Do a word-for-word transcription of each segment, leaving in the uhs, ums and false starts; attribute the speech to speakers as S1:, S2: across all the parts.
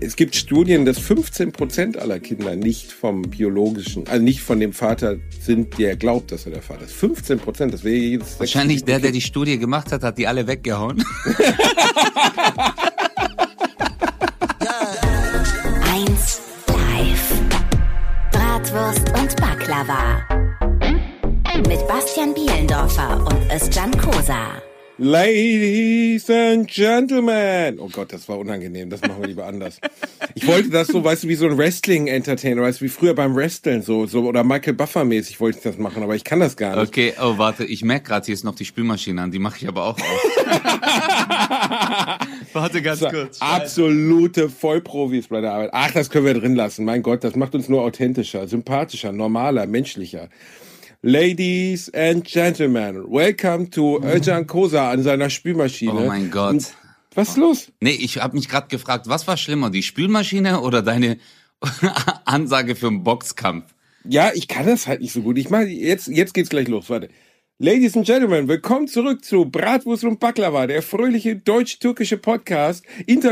S1: es gibt Studien, dass fünfzehn Prozent aller Kinder nicht vom biologischen, also nicht von dem Vater sind, der glaubt, dass er der Vater ist. fünfzehn Prozent, das wäre jedes...
S2: Wahrscheinlich der, der die Studie gemacht hat, hat die alle weggehauen.
S3: eins live. Bratwurst und Baklava. Mit Bastian Bielendorfer und Özcan Kosa.
S1: Ladies and Gentlemen. Oh Gott, das war unangenehm. Das machen wir lieber anders. Ich wollte das so, weißt du, wie so ein Wrestling-Entertainer, weißt du, wie früher beim Wresteln, so, so, oder Michael Buffer-mäßig wollte ich das machen, aber ich kann das gar nicht.
S2: Okay, oh, warte, ich merke gerade, hier ist noch die Spülmaschine an, die mache ich aber auch auf. Warte ganz kurz.
S1: Absolute Vollprofis bei der Arbeit. Ach, das können wir drin lassen. Mein Gott, das macht uns nur authentischer, sympathischer, normaler, menschlicher. Ladies and Gentlemen, welcome to Özcan Kosa an seiner Spülmaschine.
S2: Oh mein Gott.
S1: Und was ist los?
S2: Nee, ich habe mich gerade gefragt, was war schlimmer, die Spülmaschine oder deine Ansage für einen Boxkampf?
S1: Ja, ich kann das halt nicht so gut. Ich mach, jetzt, jetzt geht's gleich los, warte. Ladies and Gentlemen, willkommen zurück zu Bratwurst und Baklava, der fröhliche deutsch-türkische Podcast,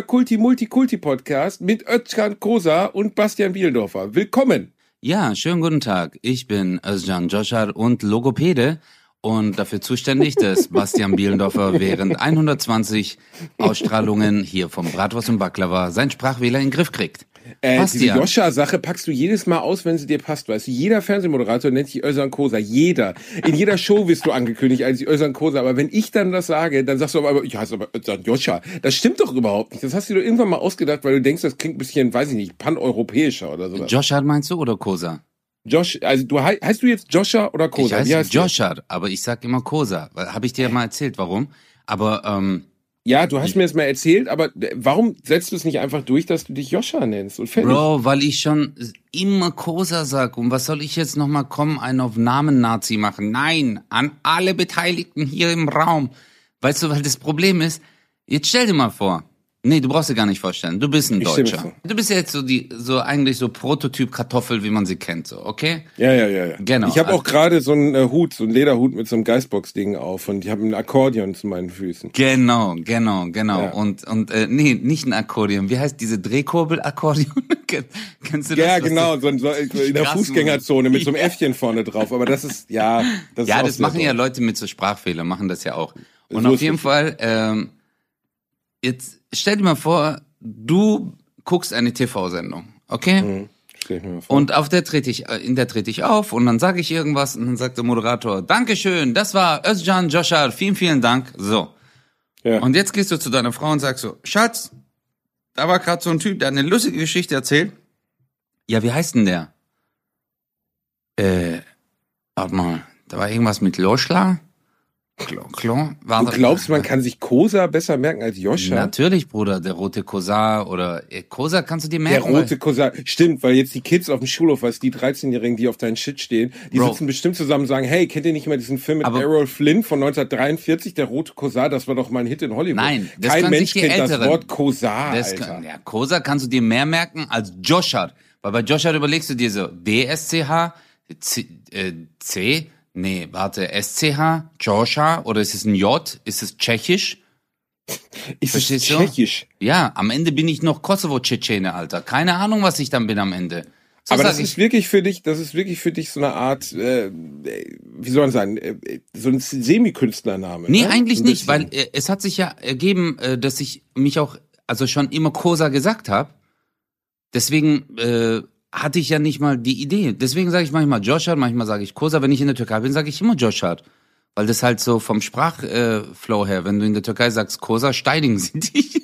S1: Interkulti-Multikulti-Podcast mit Özcan Kosa und Bastian Bielendorfer. Willkommen!
S2: Ja, schönen guten Tag. Ich bin Özcan Coşar und Logopäde und dafür zuständig, dass Bastian Bielendorfer während hundertzwanzig Ausstrahlungen hier vom Bratwurst und Baklava seinen Sprachwähler in den Griff kriegt.
S1: Äh, diese Joscha-Sache packst du jedes Mal aus, wenn sie dir passt, weißt du. Jeder Fernsehmoderator nennt sich Özcan Kosa, jeder. In jeder Show wirst du angekündigt als Özcan Kosa, aber wenn ich dann das sage, dann sagst du aber, ich heiße aber Özcan Joscha. Das stimmt doch überhaupt nicht. Das hast du dir irgendwann mal ausgedacht, weil du denkst, das klingt ein bisschen, weiß ich nicht, paneuropäischer oder so.
S2: Joshar meinst du oder Kosa?
S1: Josh, also du heißt du jetzt Joscha oder Kosa?
S2: Ich heiße Joshar, aber ich sag immer Kosa. Habe ich dir ja mal erzählt, warum? Aber, ähm...
S1: Ja, du hast mir das mal erzählt, aber warum setzt du es nicht einfach durch, dass du dich Joscha nennst? Und fertig?
S2: Bro, weil ich schon immer Kosa sag. Und was soll ich jetzt nochmal kommen, einen auf Namen-Nazi machen? Nein, an alle Beteiligten hier im Raum. Weißt du, weil das Problem ist, jetzt stell dir mal vor, nee, du brauchst dir gar nicht vorstellen, du bist ein
S1: ich
S2: Deutscher. Du bist ja jetzt so die, so eigentlich so Prototyp Kartoffel, wie man sie kennt, so, okay?
S1: Ja, ja, ja, ja.
S2: Genau.
S1: Ich habe
S2: also,
S1: auch gerade so einen äh, Hut, so einen Lederhut mit so einem Geistbox-Ding auf und ich habe ein Akkordeon zu meinen Füßen.
S2: Genau, genau, genau.
S1: Ja.
S2: Und, und, äh, nee, nicht ein Akkordeon. Wie heißt diese Drehkurbel-Akkordeon? Kennst du das?
S1: Ja, genau, so, so in der Fußgängerzone mit so einem Äffchen vorne drauf. Aber das ist, ja, das
S2: ja,
S1: ist
S2: das machen ja Leute mit so Sprachfehlern, machen das ja auch. Und
S1: so
S2: auf jeden Fall, ähm, jetzt stell dir mal vor, du guckst eine T V-Sendung, okay?
S1: Mhm. Stell ich mir mal vor.
S2: Und auf der trete ich, in der trete ich auf und dann sage ich irgendwas und dann sagt der Moderator, Dankeschön, das war Özcan Coşar, vielen, vielen Dank. So.
S1: Ja.
S2: Und jetzt gehst du zu deiner Frau und sagst so, Schatz, da war gerade so ein Typ, der hat eine lustige Geschichte erzählt. Ja, wie heißt denn der? Äh, warte mal, da war irgendwas mit Loschla? Klo, Klo,
S1: Du glaubst, man kann sich Kosa besser merken als Joscha?
S2: Natürlich, Bruder, der rote Kosa oder äh, Kosa kannst du dir merken.
S1: Der rote Kosa, stimmt, weil jetzt die Kids auf dem Schulhof, weißt die dreizehnjährigen, die auf deinen Shit stehen, die
S2: Bro.
S1: sitzen bestimmt zusammen und sagen, hey, kennt ihr nicht mehr diesen Film mit
S2: Aber-
S1: Errol Flynn von neunzehnhundertdreiundvierzig, der rote Kosa, das war doch mal ein Hit in Hollywood.
S2: Nein, das
S1: Kein
S2: können
S1: Mensch
S2: sich die
S1: kennt das
S2: Älteren.
S1: Wort Kosa,
S2: Das
S1: Alter.
S2: kann, ja, Kosa kannst du dir mehr merken als Joshar. Weil bei Joshar überlegst du dir so, D S C H, C, äh, C, nee, warte, S C H, Joshar, oder ist es ein J, ist es Tschechisch?
S1: Ist es
S2: Verstehst du?
S1: tschechisch?
S2: Ja, am Ende bin ich noch Kosovo-Tschetschene, Alter. Keine Ahnung, was ich dann bin am Ende. So
S1: Aber
S2: sag
S1: das
S2: ich.
S1: ist wirklich für dich, das ist wirklich für dich so eine Art, äh, wie soll man sagen, äh, so ein Semikünstlername.
S2: Nee,
S1: ne?
S2: eigentlich
S1: Ein
S2: nicht,
S1: bisschen.
S2: weil äh, es hat sich ja ergeben, äh, dass ich mich auch, also schon immer Kosa gesagt habe. Deswegen äh, hatte ich ja nicht mal die Idee. Deswegen sage ich manchmal Joshar, manchmal sage ich Kosa. Wenn ich in der Türkei bin, sage ich immer Joshar. Weil das halt so vom Sprachflow äh, her, wenn du in der Türkei sagst Kosa, steinigen sie dich.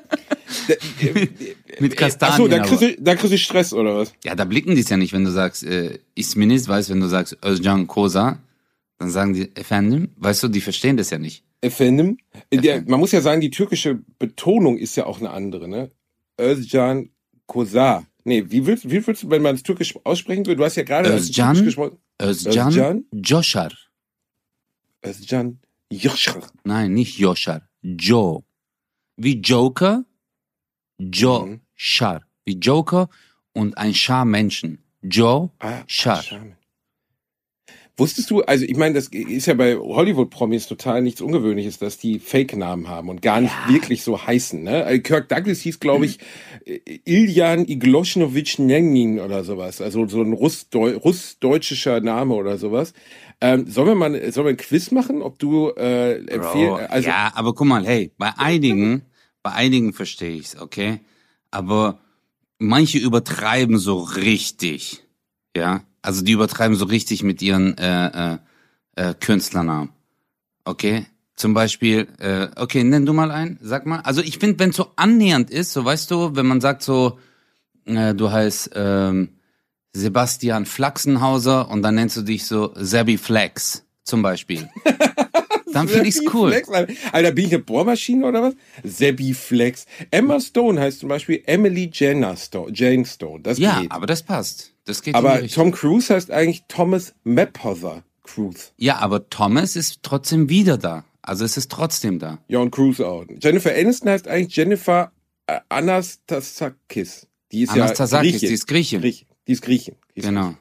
S2: Mit Kastanien.
S1: Achso, da
S2: aber.
S1: kriegst, du, da kriegst du Stress, oder was?
S2: Ja, da blicken die es ja nicht, wenn du sagst, äh, İsminiz, weißt, wenn du sagst Özcan Kosa, dann sagen die, Efendim, weißt du, die verstehen das ja nicht.
S1: Efendim. Der, man muss ja sagen, die türkische Betonung ist ja auch eine andere, ne? Özcan Kosa. Nee, wie willst, wie willst du, wenn man es türkisch aussprechen will? Du hast ja gerade als
S2: Özcan,
S1: türkisch gesprochen.
S2: Özcan,
S1: Özcan?
S2: Joshar.
S1: Özcan Joshar.
S2: Nein, nicht Joshar. Joe. Wie Joker, Joe,
S1: Mhm.
S2: Schar. Wie Joker und ein Schar Menschen. Joe,
S1: Ah,
S2: Schar.
S1: Scham. Wusstest du, also ich meine, das ist ja bei Hollywood-Promis total nichts Ungewöhnliches, dass die Fake-Namen haben und gar nicht ja. wirklich so heißen. Ne? Also Kirk Douglas hieß, glaube ich, mhm. Iljan Igloschnowitsch Nenin oder sowas. Also so ein russdeutscher Name oder sowas. Ähm, sollen wir mal sollen wir ein Quiz machen, ob du äh, empfehlst? Also,
S2: ja, aber guck mal, hey, bei einigen, bei einigen verstehe ich's, okay? Aber manche übertreiben so richtig, ja? Also die übertreiben so richtig mit ihren äh, äh, äh, Künstlernamen. Okay? Zum Beispiel, äh, okay, nenn du mal einen, sag mal. Also ich finde, wenn es so annähernd ist, so weißt du, wenn man sagt so, äh, du heißt ähm, Sebastian Flachsenhauser und dann nennst du dich so Sebi Flex zum Beispiel. Dann finde ich's cool.
S1: Flex, Alter, bin ich eine Bohrmaschine oder was? Sebi Flex. Emma Stone heißt zum Beispiel Emily Jenna Stone, Jane Stone. Das
S2: ja,
S1: geht.
S2: aber das passt. Das geht
S1: aber Tom Cruise heißt eigentlich Thomas Mapother Cruise.
S2: Ja, aber Thomas ist trotzdem wieder da. Also es ist trotzdem da.
S1: Ja, und Cruise auch. Jennifer Aniston heißt eigentlich Jennifer äh, Anastasakis. Die ist
S2: Anastasakis,
S1: ja Griechin.
S2: die ist Griechin.
S1: Griechin. Die ist Griechin. Die ist
S2: genau.
S1: Griechin.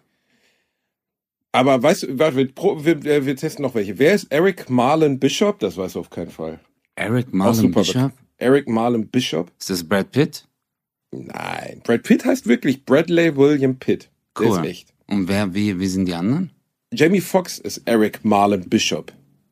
S1: Aber weißt du, warte, wir, wir, wir testen noch welche. Wer ist Eric Marlon Bishop? Das weißt du auf keinen Fall.
S2: Eric Marlon Bishop?
S1: Eric Marlon Bishop?
S2: Ist das Brad Pitt?
S1: Nein. Brad Pitt heißt wirklich Bradley William Pitt.
S2: Cool.
S1: Der ist echt.
S2: Und wer, wie, wie sind die anderen?
S1: Jamie Foxx ist Eric Marlon Bishop.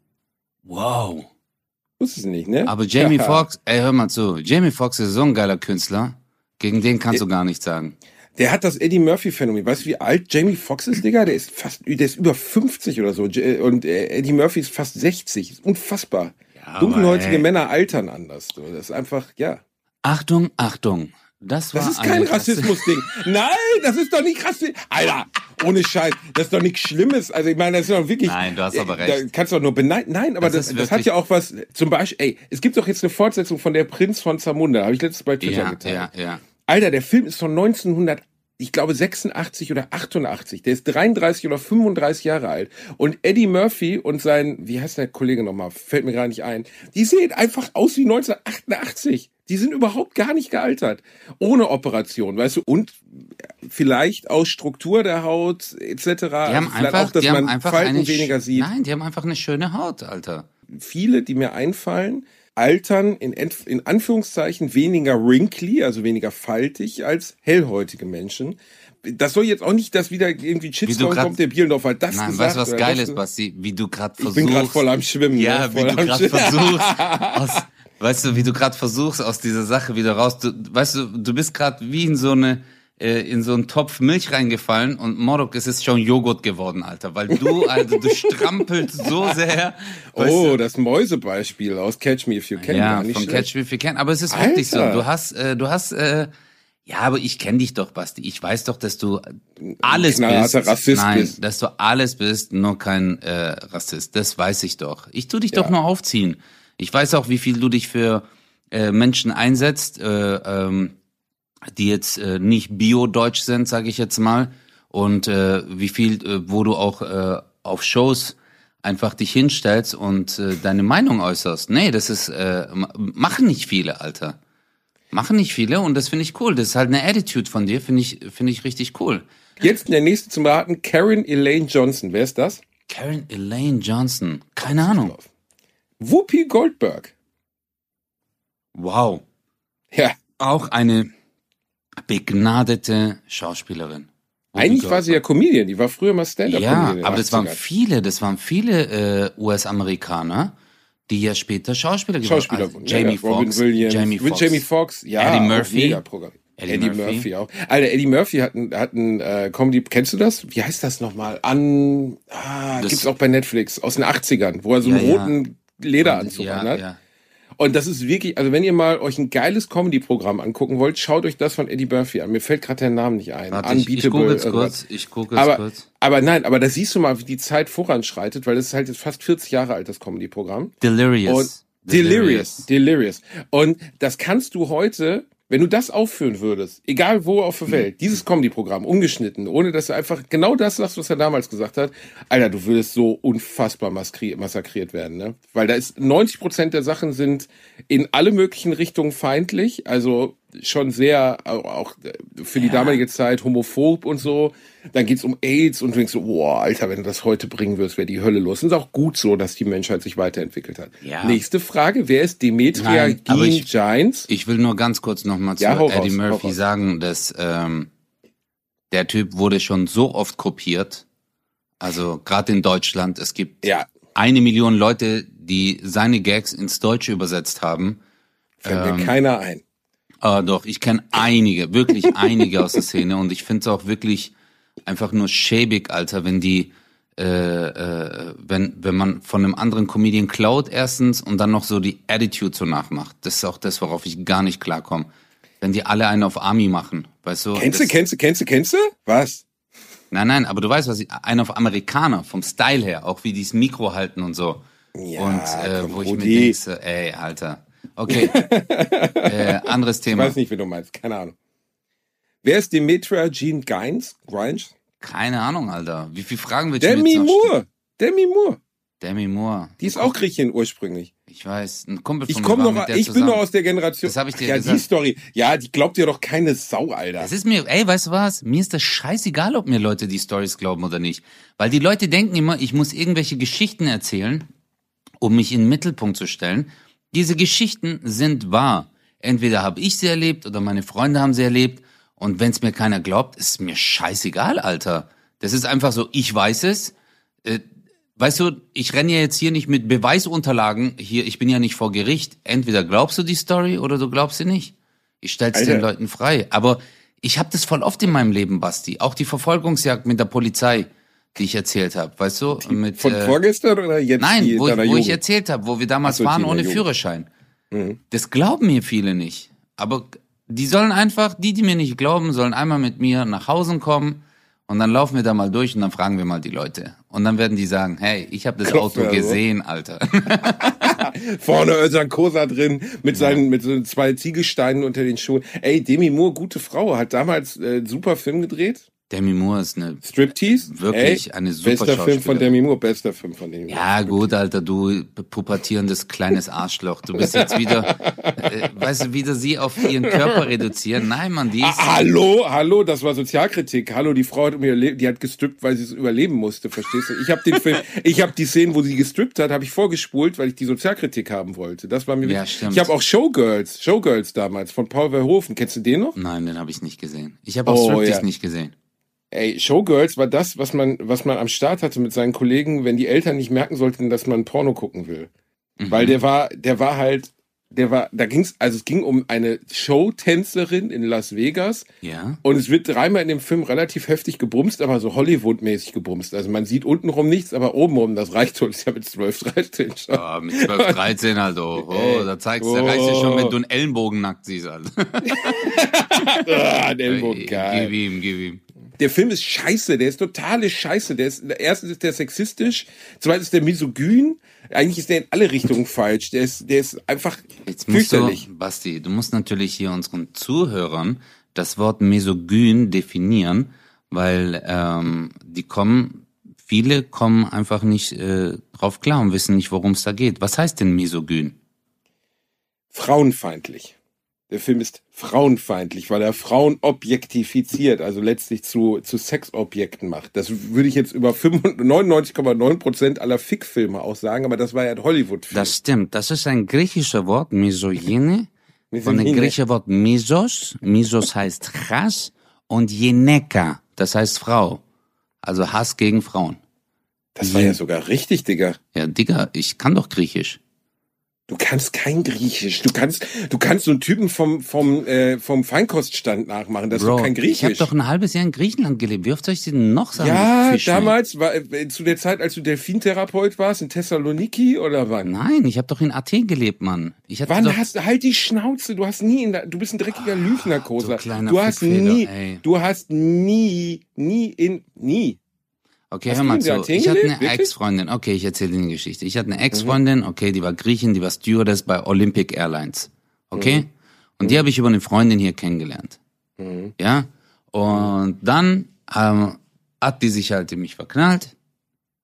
S2: Wow.
S1: Wusstest du nicht, ne?
S2: Aber Jamie Foxx, ey, hör mal zu. Jamie Foxx ist so ein geiler Künstler. Gegen den kannst du gar nichts sagen.
S1: Der hat das Eddie Murphy-Phänomen. Weißt du, wie alt Jamie Foxx ist, Digga? Der ist fast, der ist über fünfzig oder so. Und Eddie Murphy ist fast sechzig. Ist unfassbar. Ja, dunkelhäutige Männer altern anders. Das ist einfach, ja.
S2: Achtung, Achtung. Das war
S1: Das ist kein Rassismus-Ding. Nein, das ist doch nicht Rassismus. Alter, ohne Scheiß. Das ist doch nichts Schlimmes. Also ich meine, das ist doch wirklich...
S2: Nein, du hast aber recht.
S1: Da kannst du doch nur beneiden. Nein, aber das, das, das hat ja auch was... Zum Beispiel, ey, es gibt doch jetzt eine Fortsetzung von Der Prinz von Zamunda. Habe ich letztens bei Twitter
S2: ja,
S1: geteilt.
S2: Ja, ja.
S1: Alter, der Film ist von neunzehnhundert, ich glaube sechsundachtzig oder achtundachtzig. Der ist dreiunddreißig oder fünfunddreißig Jahre alt. Und Eddie Murphy und sein, wie heißt der Kollege nochmal? Fällt mir gerade nicht ein. Die sehen einfach aus wie neunzehnhundertachtundachtzig. Die sind überhaupt gar nicht gealtert. Ohne Operation, weißt du? Und vielleicht aus Struktur der Haut et cetera.
S2: Die haben
S1: vielleicht
S2: einfach,
S1: auch, dass
S2: die
S1: man
S2: haben einfach
S1: Falten
S2: eine,
S1: weniger sieht.
S2: Nein, die haben einfach eine schöne Haut, Alter.
S1: Viele, die mir einfallen, altern in, in Anführungszeichen weniger wrinkly, also weniger faltig als hellhäutige Menschen. Das soll jetzt auch nicht, dass wieder irgendwie Shitstorm grad, kommt, der Bielendorfer hat das
S2: nein,
S1: gesagt.
S2: Nein, weißt du, was geil ist, Basti? Wie du gerade versuchst...
S1: Ich bin gerade voll am Schwimmen.
S2: Ja,
S1: ne?
S2: wie du gerade versuchst... aus, weißt du, wie du gerade versuchst, aus dieser Sache wieder raus... Du, weißt du, du bist gerade wie in so eine... in so einen Topf Milch reingefallen und Morok, es ist schon Joghurt geworden, Alter, weil du, also du strampelst so sehr.
S1: Oh,
S2: du?
S1: das Mäusebeispiel aus Catch Me If You Can.
S2: Ja,
S1: nicht
S2: von
S1: schlecht.
S2: Catch Me If You Can, aber es ist
S1: Alter.
S2: wirklich so, du hast, äh, du hast, äh, ja, aber ich kenne dich doch, Basti, ich weiß doch, dass du alles bist.
S1: Rassist
S2: Nein,
S1: bist.
S2: dass du alles bist, nur kein äh, Rassist, das weiß ich doch. Ich tu dich
S1: Ja.
S2: doch nur aufziehen. Ich weiß auch, wie viel du dich für äh, Menschen einsetzt, äh, ähm, die jetzt äh, nicht bio-deutsch sind, sage ich jetzt mal, und äh, wie viel, äh, wo du auch äh, auf Shows einfach dich hinstellst und äh, deine Meinung äußerst. Nee, das ist, äh, machen nicht viele, Alter. Machen nicht viele und das finde ich cool. Das ist halt eine Attitude von dir, finde ich, finde ich richtig cool.
S1: Jetzt der nächste zum Raten, Karen Elaine Johnson. Wer ist das?
S2: Karen Elaine Johnson, keine Ahnung.
S1: Whoopi Goldberg.
S2: Wow.
S1: Ja.
S2: Auch eine begnadete Schauspielerin.
S1: Eigentlich war sie ja Comedian, die war früher mal Stand-Up-Comedian.
S2: Ja, aber das waren viele, das waren viele äh, U S-Amerikaner, die ja später Schauspieler geworden sind.
S1: Schauspieler
S2: also Jamie
S1: ja, Robin
S2: Foxx,
S1: Williams,
S2: Jamie Foxx,
S1: Jamie Foxx, ja,
S2: Eddie Murphy,
S1: mega Programm.
S2: Eddie,
S1: Eddie
S2: Murphy.
S1: Murphy auch. Alter, Eddie Murphy hat ein, hat ein äh, Comedy, kennst du das? Wie heißt das nochmal? An, ah,
S2: Das-
S1: gibt's auch bei Netflix, aus den achtzigern, wo er so einen
S2: Ja, ja.
S1: roten Lederanzug
S2: ja,
S1: anhat.
S2: ja.
S1: Und das ist wirklich, also wenn ihr mal euch ein geiles Comedy-Programm angucken wollt, schaut euch das von Eddie Murphy an. Mir fällt gerade der Name nicht ein.
S2: Warte, ich, ich gucke jetzt kurz, ich gucke jetzt
S1: aber,
S2: kurz.
S1: aber nein, aber da siehst du mal, wie die Zeit voranschreitet, weil das ist halt jetzt fast vierzig Jahre alt, das Comedy-Programm.
S2: Delirious.
S1: Und Delirious. Delirious. Und das kannst du heute, wenn du das aufführen würdest, egal wo auf der Welt, dieses Comedy-Programm, ungeschnitten, ohne dass du einfach genau das sagst, was er damals gesagt hat, Alter, du würdest so unfassbar maskri- massakriert werden, ne? Weil da ist neunzig Prozent der Sachen sind in alle möglichen Richtungen feindlich, also schon sehr, auch für die ja. damalige Zeit, homophob und so. Dann geht's um AIDS und du denkst so, boah, Alter, wenn du das heute bringen würdest, wäre die Hölle los. Und es ist auch gut so, dass die Menschheit sich weiterentwickelt hat. Ja. Nächste Frage, wer ist Demetria Gines?
S2: Ich will nur ganz kurz nochmal zu ja, Eddie raus, Murphy sagen, dass ähm, der Typ wurde schon so oft kopiert, also gerade in Deutschland, es gibt ja. eine Million Leute, die seine Gags ins Deutsche übersetzt haben.
S1: Fällt ähm, mir keiner ein.
S2: Ah, doch, ich kenne einige, wirklich einige aus der Szene und ich finde es auch wirklich einfach nur schäbig, Alter, wenn die, äh, äh, wenn wenn man von einem anderen Comedian klaut erstens und dann noch so die Attitude so nachmacht. Das ist auch das, worauf ich gar nicht klarkomme. Wenn die alle einen auf Army machen, weißt du?
S1: Kennst du, kennst du, kennst du, kennst du? Was?
S2: Nein, nein, aber du weißt, was ich, einen auf Amerikaner, vom Style her, auch wie die das Mikro halten und so.
S1: Ja,
S2: und äh,
S1: komm,
S2: wo ich
S1: Rudi.
S2: mir denke, so, ey, Alter. Okay, äh, anderes Thema.
S1: Ich weiß nicht, wie du meinst, keine Ahnung. Wer ist Demetria Jean Gines? Gines?
S2: Keine Ahnung, Alter. Wie viele Fragen willst du
S1: Demi
S2: mir jetzt noch
S1: Moore. Demi Moore.
S2: Demi Moore.
S1: Die ist auch Griechin ursprünglich.
S2: Ich weiß, ein Kumpel von
S1: ich
S2: mir
S1: komm
S2: war
S1: noch,
S2: mit der
S1: Ich
S2: zusammen.
S1: bin noch aus der Generation.
S2: Das habe ich dir
S1: ja,
S2: gesagt.
S1: Die Story. Ja, die glaubt dir doch keine Sau, Alter.
S2: Das ist mir, ey, weißt du was? Mir ist das scheißegal, ob mir Leute die Stories glauben oder nicht. Weil die Leute denken immer, ich muss irgendwelche Geschichten erzählen, um mich in den Mittelpunkt zu stellen. Diese Geschichten sind wahr. Entweder habe ich sie erlebt oder meine Freunde haben sie erlebt. Und wenn es mir keiner glaubt, ist mir scheißegal, Alter. Das ist einfach so, ich weiß es. Äh, weißt du, ich renne ja jetzt hier nicht mit Beweisunterlagen. Hier, ich bin ja nicht vor Gericht. Entweder glaubst du die Story oder du glaubst sie nicht. Ich stell's Alter. den Leuten frei. Aber ich habe das voll oft in meinem Leben, Basti. Auch die Verfolgungsjagd mit der Polizei, die ich erzählt habe. Weißt du? Mit,
S1: Von äh, vorgestern oder jetzt?
S2: Nein,
S1: die,
S2: wo, wo ich erzählt habe, wo wir damals so, waren ohne Jugend. Führerschein. Mhm. Das glauben mir viele nicht. Aber die sollen einfach, die, die mir nicht glauben, sollen einmal mit mir nach Hause kommen und dann laufen wir da mal durch und dann fragen wir mal die Leute. Und dann werden die sagen, hey, ich habe das Klopf Auto gesehen, so. Alter.
S1: Vorne Özcan Kosa drin, mit seinen, mit so zwei Ziegelsteinen unter den Schuhen. Ey, Demi Moore, gute Frau, hat damals äh, super Film gedreht.
S2: Demi Moore ist eine
S1: Striptease?
S2: Wirklich
S1: Ey,
S2: eine super
S1: bester Film von Demi Moore, bester Film von Demi Moore.
S2: Ja, gut, Alter, du pubertierendes kleines Arschloch. Du bist jetzt wieder, äh, weißt du, wieder sie auf ihren Körper reduzieren. Nein, Mann, die ist...
S1: Ah, hallo, hallo, das war Sozialkritik. Hallo, die Frau hat um ihr Leben, die hat gestrippt, weil sie es überleben musste, verstehst du? Ich habe den Film, ich habe die Szenen, wo sie gestrippt hat, habe ich vorgespult, weil ich die Sozialkritik haben wollte. Das war mir
S2: ja,
S1: wichtig.
S2: Stimmt.
S1: Ich habe auch Showgirls, Showgirls damals von Paul Verhoeven. Kennst du den noch?
S2: Nein, den habe ich nicht gesehen. Ich habe auch
S1: oh,
S2: Striptease
S1: ja.
S2: nicht gesehen.
S1: Ey, Showgirls war das, was man, was man am Start hatte mit seinen Kollegen, wenn die Eltern nicht merken sollten, dass man Porno gucken will. Mhm. Weil der war, der war halt, der war, da ging's, also es ging um eine Showtänzerin in Las Vegas.
S2: Ja.
S1: Und es wird dreimal in dem Film relativ heftig gebumst, aber so Hollywood-mäßig gebumst. Also man sieht untenrum nichts, aber obenrum, das reicht schon, ist ja mit zwölf, dreizehn schon.
S2: Ja, mit zwölf, dreizehn halt, oh, oh da zeigst du, oh. da reicht ja schon, wenn du einen Ellenbogen nackt siehst, halt.
S1: ah, ein Ellenbogen, geil.
S2: Gib ihm, gib ihm.
S1: Der Film ist scheiße, der ist totale Scheiße. Der ist, erstens ist der sexistisch, zweitens ist der misogyn. Eigentlich ist der in alle Richtungen falsch. Der ist, der ist einfach
S2: Jetzt musst
S1: fürchterlich.
S2: Du, Basti, du musst natürlich hier unseren Zuhörern das Wort misogyn definieren, weil ähm, die kommen, viele kommen einfach nicht äh, drauf klar und wissen nicht, worum es da geht. Was heißt denn misogyn?
S1: Frauenfeindlich. Der Film ist frauenfeindlich, weil er Frauen objektifiziert, also letztlich zu, zu Sexobjekten macht. Das würde ich jetzt über neunundneunzig Komma neun Prozent aller Fick-Filme auch sagen, aber das war ja ein Hollywood-Film.
S2: Das stimmt. Das ist ein griechisches Wort, misogyne, von dem griechischen Wort misos. Misos heißt Hass und Geneka, das heißt Frau. Also Hass gegen Frauen.
S1: Das war ja sogar richtig, Digga.
S2: Ja, Digga, ich kann doch Griechisch.
S1: Du kannst kein Griechisch. Du kannst, du kannst so einen Typen vom vom äh, vom Feinkoststand nachmachen. Das
S2: Bro,
S1: ist doch kein Griechisch.
S2: Ich habe doch ein halbes Jahr in Griechenland gelebt. Wie oft soll ich dir denn noch sagen?
S1: Ja, damals war äh, zu der Zeit, als du Delfintherapeut warst in Thessaloniki oder wann?
S2: Nein, ich habe doch in Athen gelebt, Mann. Ich hatte
S1: wann
S2: doch
S1: hast du halt die Schnauze? Du hast nie in der, du bist ein dreckiger oh, Lügner, Kosa.
S2: Du,
S1: du hast nie,
S2: ey.
S1: du hast nie, nie in nie.
S2: Okay,
S1: Hast
S2: hör mal zu. Ich hatte eine
S1: Wirklich?
S2: Ex-Freundin. Okay, ich erzähle dir eine Geschichte. Ich hatte eine Ex-Freundin, okay, die war Griechin, die war Stewardess bei Olympic Airlines. Okay? Mhm. Und die habe ich über eine Freundin hier kennengelernt. Mhm. Ja? Und dann ähm, hat die sich halt in mich verknallt.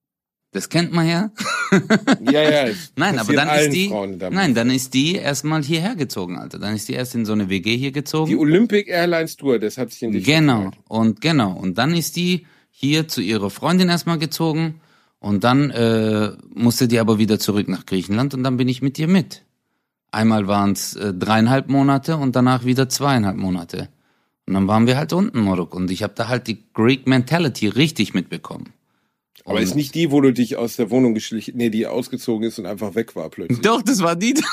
S2: Das kennt man ja.
S1: Ja, ja. es
S2: Nein, aber
S1: passiert
S2: dann
S1: allen
S2: ist die,
S1: Frauen damit.
S2: nein, dann ist die erstmal hierher gezogen, Alter. Dann ist die erst in so eine W G hier gezogen.
S1: Die Olympic Airlines Tour, das hat sich in dich
S2: Genau,
S1: verknallt.
S2: und genau. Und dann ist die hier zu ihrer Freundin erstmal gezogen und dann äh, musste die aber wieder zurück nach Griechenland und dann bin ich mit ihr mit. Einmal waren es äh, dreieinhalb Monate und danach wieder zweieinhalb Monate. Und dann waren wir halt unten, Moruk. Und ich habe da halt die Greek Mentality richtig mitbekommen.
S1: Aber
S2: Und
S1: ist nicht die, wo du dich aus der Wohnung geschlichen, nee, die ausgezogen ist und einfach weg war plötzlich.
S2: Doch, das war die.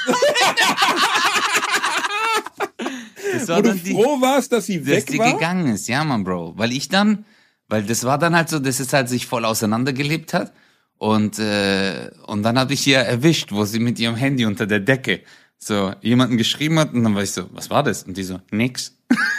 S2: Das war
S1: Wo du
S2: dann die,
S1: froh warst, dass sie
S2: dass
S1: weg
S2: die
S1: war?
S2: gegangen ist, ja, Mann, Bro. Weil ich dann, weil das war dann halt so, dass es halt sich voll auseinandergelebt hat. Und, äh, und dann habe ich ihr erwischt, wo sie mit ihrem Handy unter der Decke so jemanden geschrieben hat. Und dann war ich so, was war das? Und die so, nix.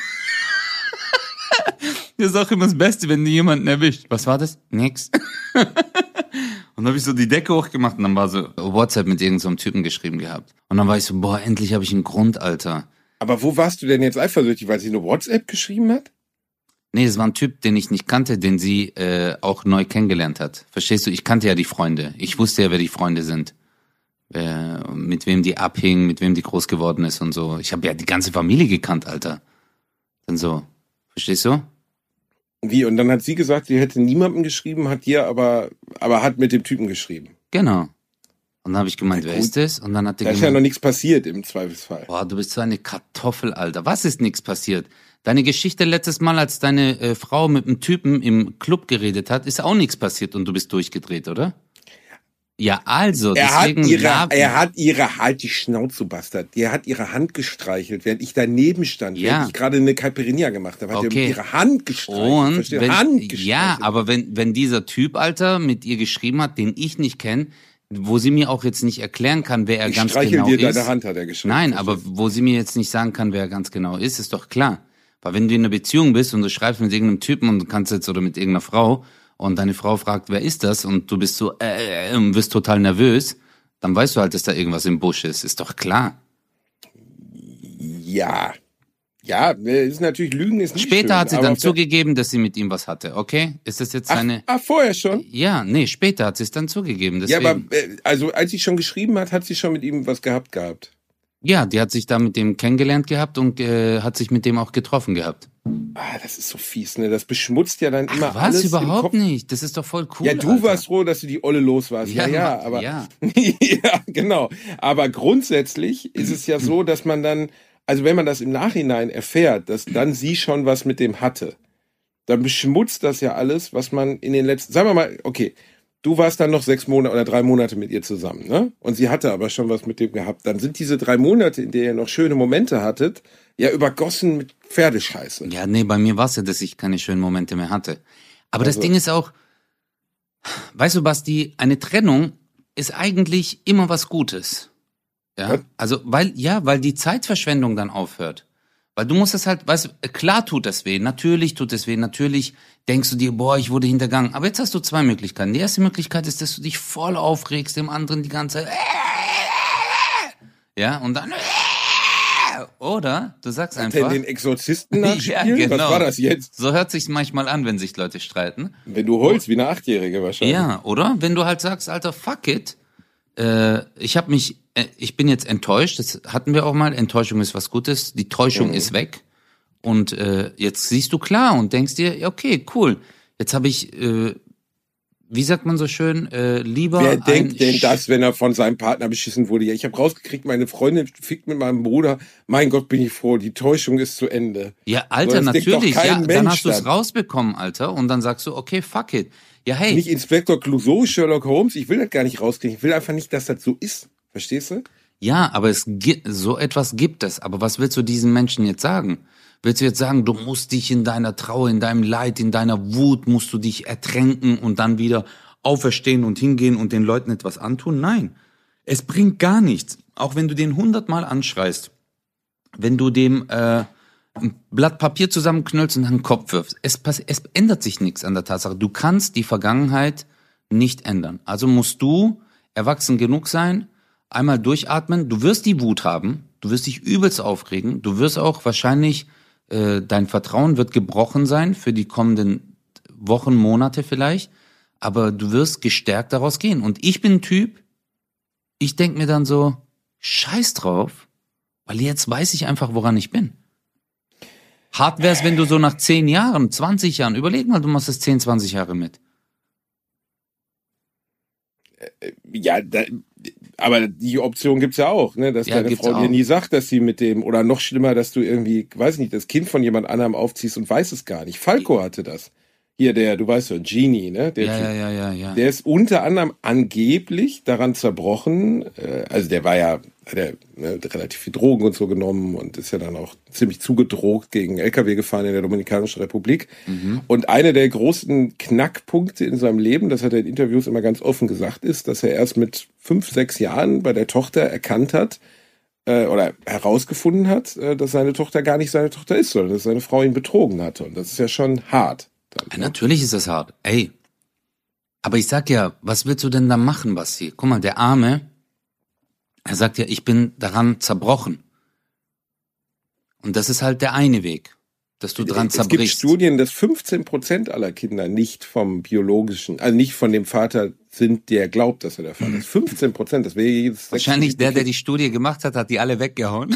S2: Das ist auch immer das Beste, wenn du jemanden erwischt. Was war das? Nix. Und dann habe ich so die Decke hochgemacht und dann war so WhatsApp mit irgendeinem so Typen geschrieben gehabt. Und dann war ich so, boah, endlich habe ich einen Grund, Alter.
S1: Aber wo warst du denn jetzt eifersüchtig, weil sie eine WhatsApp geschrieben hat?
S2: Nee, das war ein Typ, den ich nicht kannte, den sie äh, auch neu kennengelernt hat. Verstehst du? Ich kannte ja die Freunde. Ich wusste ja, wer die Freunde sind. Äh, mit wem die abhingen, mit wem die groß geworden ist und so. Ich habe ja die ganze Familie gekannt, Alter. Dann so. Verstehst du?
S1: Wie? Und dann hat sie gesagt, sie hätte niemandem geschrieben, hat dir aber, aber hat mit dem Typen geschrieben.
S2: Genau. Und dann habe ich gemeint,
S1: Ja,
S2: wer
S1: gut.
S2: ist das? Und dann hat
S1: Da
S2: er
S1: ist ja noch
S2: gemeint,
S1: nichts passiert im Zweifelsfall.
S2: boah, du bist so eine Kartoffel, Alter. Was ist nichts passiert? Deine Geschichte letztes Mal, als deine äh, Frau mit einem Typen im Club geredet hat, ist auch nichts passiert und du bist durchgedreht, oder? Ja, also,
S1: Er hat
S2: deswegen
S1: ihre,
S2: ja,
S1: er hat ihre, halt die Schnauze, Bastard. Er hat ihre Hand gestreichelt, während ich daneben stand,
S2: Ja.
S1: während ich gerade eine Caipirinha gemacht habe. Hat
S2: Okay.
S1: er ihre Hand gestreichelt.
S2: Und
S1: verstehst du?
S2: wenn,
S1: Hand gestreichelt.
S2: ja, aber wenn, wenn dieser Typ, Alter, mit ihr geschrieben hat, den ich nicht kenne, wo sie mir auch jetzt nicht erklären kann, wer er
S1: ich
S2: ganz
S1: streichel
S2: genau
S1: dir
S2: ist.
S1: deine Hand, hat er geschrieben.
S2: Nein, aber wo sie mir jetzt nicht sagen kann, wer er ganz genau ist, ist doch klar. Weil wenn du in einer Beziehung bist und du schreibst mit irgendeinem Typen und du kannst jetzt oder mit irgendeiner Frau und deine Frau fragt, wer ist das? Und du bist so, äh, äh, und wirst total nervös, dann weißt du halt, dass da irgendwas im Busch ist. Ist doch klar.
S1: Ja. Ja, ist natürlich Lügen ist nicht
S2: Später
S1: schön,
S2: hat sie
S1: aber
S2: dann
S1: auf der-
S2: zugegeben, dass sie mit ihm was hatte, okay? Ist das jetzt
S1: Ach,
S2: seine...
S1: ach, vorher schon?
S2: Ja, nee, später hat sie es dann zugegeben.
S1: Ja,
S2: Deswegen.
S1: aber äh, also als sie schon geschrieben hat, hat sie schon mit ihm was gehabt gehabt.
S2: Ja, die hat sich da mit dem kennengelernt gehabt und äh, hat sich mit dem auch getroffen gehabt.
S1: Ah, das ist so fies, ne? Das beschmutzt ja dann immer
S2: Ach,
S1: alles
S2: was?
S1: im
S2: Überhaupt
S1: Kopf.
S2: nicht. Das ist doch voll cool.
S1: Ja, du
S2: Alter.
S1: warst froh, dass du die Olle los warst. Ja,
S2: Ja,
S1: ja,
S2: Mann,
S1: aber
S2: ja.
S1: ja, genau. Aber grundsätzlich ist es ja so, dass man dann, also wenn man das im Nachhinein erfährt, dass dann sie schon was mit dem hatte, dann beschmutzt das ja alles, was man in den letzten, sagen wir mal, okay, du warst dann noch sechs Monate oder drei Monate mit ihr zusammen, ne? Und sie hatte aber schon was mit dem gehabt. Dann sind diese drei Monate, in denen ihr noch schöne Momente hattet, ja übergossen mit Pferdescheiße.
S2: Ja, nee, bei mir war es ja, dass ich keine schönen Momente mehr hatte. Aber das
S1: Also-
S2: Ding ist auch, weißt du, Basti, eine Trennung ist eigentlich immer was Gutes. Ja,
S1: Was?
S2: also, weil, ja, weil die Zeitverschwendung dann aufhört. Weil du musst es halt, weißt du, klar tut das weh, natürlich tut es weh, natürlich denkst du dir, boah, ich wurde hintergangen. Aber jetzt hast du zwei Möglichkeiten. Die erste Möglichkeit ist, dass du dich voll aufregst, dem anderen die ganze Zeit, ja, und dann, oder du sagst
S1: Hat denn
S2: einfach,
S1: den Exorzisten
S2: Ja,
S1: nachspielen?
S2: genau.
S1: Was war das jetzt?
S2: so hört sich's manchmal an, wenn sich Leute streiten.
S1: Wenn du heulst wie eine Achtjährige wahrscheinlich.
S2: Ja, oder? Wenn du halt sagst, Alter, fuck it. Äh, ich habe mich, äh, ich bin jetzt enttäuscht. Das hatten wir auch mal. Enttäuschung ist was Gutes. Die Täuschung
S1: Mhm.
S2: ist weg. Und äh, jetzt siehst du klar und denkst dir, ja, okay, cool. Jetzt habe ich, äh, wie sagt man so schön, äh, lieber
S1: Wer
S2: ein
S1: denkt denn
S2: Sch-
S1: das, wenn er von seinem Partner beschissen wurde? Ja, ich habe rausgekriegt, meine Freundin fickt mit meinem Bruder. Mein Gott, bin ich froh, die Täuschung ist zu Ende.
S2: Ja, Alter,
S1: Das denkt doch
S2: natürlich.
S1: kein
S2: Ja, dann
S1: Mensch
S2: hast du es
S1: dann.
S2: rausbekommen, Alter. Und dann sagst du, okay, fuck it. Ja, hey.
S1: Nicht Inspektor Clouseau, Sherlock Holmes, ich will das gar nicht rauskriegen. Ich will einfach nicht, dass das so ist. Verstehst du?
S2: Ja, aber es gibt, so etwas gibt es. Aber was willst du diesen Menschen jetzt sagen? Willst du jetzt sagen, du musst dich in deiner Trauer, in deinem Leid, in deiner Wut, musst du dich ertränken und dann wieder auferstehen und hingehen und den Leuten etwas antun? Nein. Es bringt gar nichts. Auch wenn du den hundertmal anschreist, wenn du dem äh, ein Blatt Papier zusammenknüllst und an den Kopf wirfst. Es, pass- es ändert sich nichts an der Tatsache. Du kannst die Vergangenheit nicht ändern. Also musst du erwachsen genug sein, einmal durchatmen. Du wirst die Wut haben, du wirst dich übelst aufregen, du wirst auch wahrscheinlich, äh, dein Vertrauen wird gebrochen sein für die kommenden Wochen, Monate vielleicht. aber du wirst gestärkt daraus gehen. Und ich bin ein Typ, ich denk mir dann so, scheiß drauf, weil jetzt weiß ich einfach, woran ich bin. Hart wär's, wenn du so nach zehn Jahren, zwanzig Jahren, überleg mal, du machst das zehn, zwanzig Jahre mit.
S1: Ja, da, aber die Option gibt's ja auch, ne, dass
S2: Ja,
S1: deine
S2: gibt's
S1: Frau dir
S2: auch.
S1: nie sagt, dass sie mit dem, oder noch schlimmer, dass du irgendwie, weiß nicht, das Kind von jemand anderem aufziehst und weiß es gar nicht. Falco hatte das. Hier der, du weißt schon, Genie, ne? Der
S2: Ja,
S1: Typ.
S2: ja, ja, ja, ja.
S1: Der ist unter anderem angeblich daran zerbrochen, äh, also der war ja, hat er ne, relativ viel Drogen und so genommen und ist ja dann auch ziemlich zugedrogt gegen L K W gefahren in der Dominikanischen Republik.
S2: Mhm.
S1: Und einer der großen Knackpunkte in seinem Leben, das hat er in Interviews immer ganz offen gesagt, ist, dass er erst mit fünf, sechs Jahren bei der Tochter erkannt hat, äh, oder herausgefunden hat, äh, dass seine Tochter gar nicht seine Tochter ist, sondern dass seine Frau ihn betrogen hatte. Und das ist ja schon hart. Dann,
S2: Ja,
S1: ne?
S2: natürlich ist das hart. Ey. Aber ich sag ja, was willst du denn da machen, Basti? Guck mal, der Arme, er sagt ja, ich bin daran zerbrochen. Und das ist halt der eine Weg, dass du dran
S1: Es gibt
S2: zerbrichst.
S1: Studien, dass fünfzehn Prozent aller Kinder nicht vom biologischen, also nicht von dem Vater sind, der glaubt, dass er der Vater ist. fünfzehn Prozent, das wäre jedes
S2: Wahrscheinlich der, der
S1: Kind.
S2: die Studie gemacht hat, hat die alle weggehauen.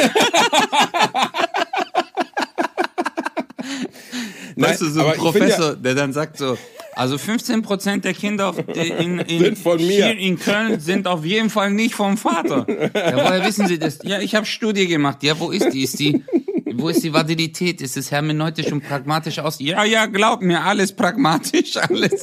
S2: Weißt du, so ein
S1: aber ich find
S2: Professor, der dann sagt so, also fünfzehn Prozent der Kinder auf- in, in,
S1: Sind von mir.
S2: hier in Köln sind auf jeden Fall nicht vom Vater. Ja, woher wissen Sie das? Ja, ich habe Studie gemacht. Ja, wo ist die? Ist die, wo ist die Validität? Ist es hermeneutisch und pragmatisch aus? Ja, ja, glaub mir, alles pragmatisch, alles.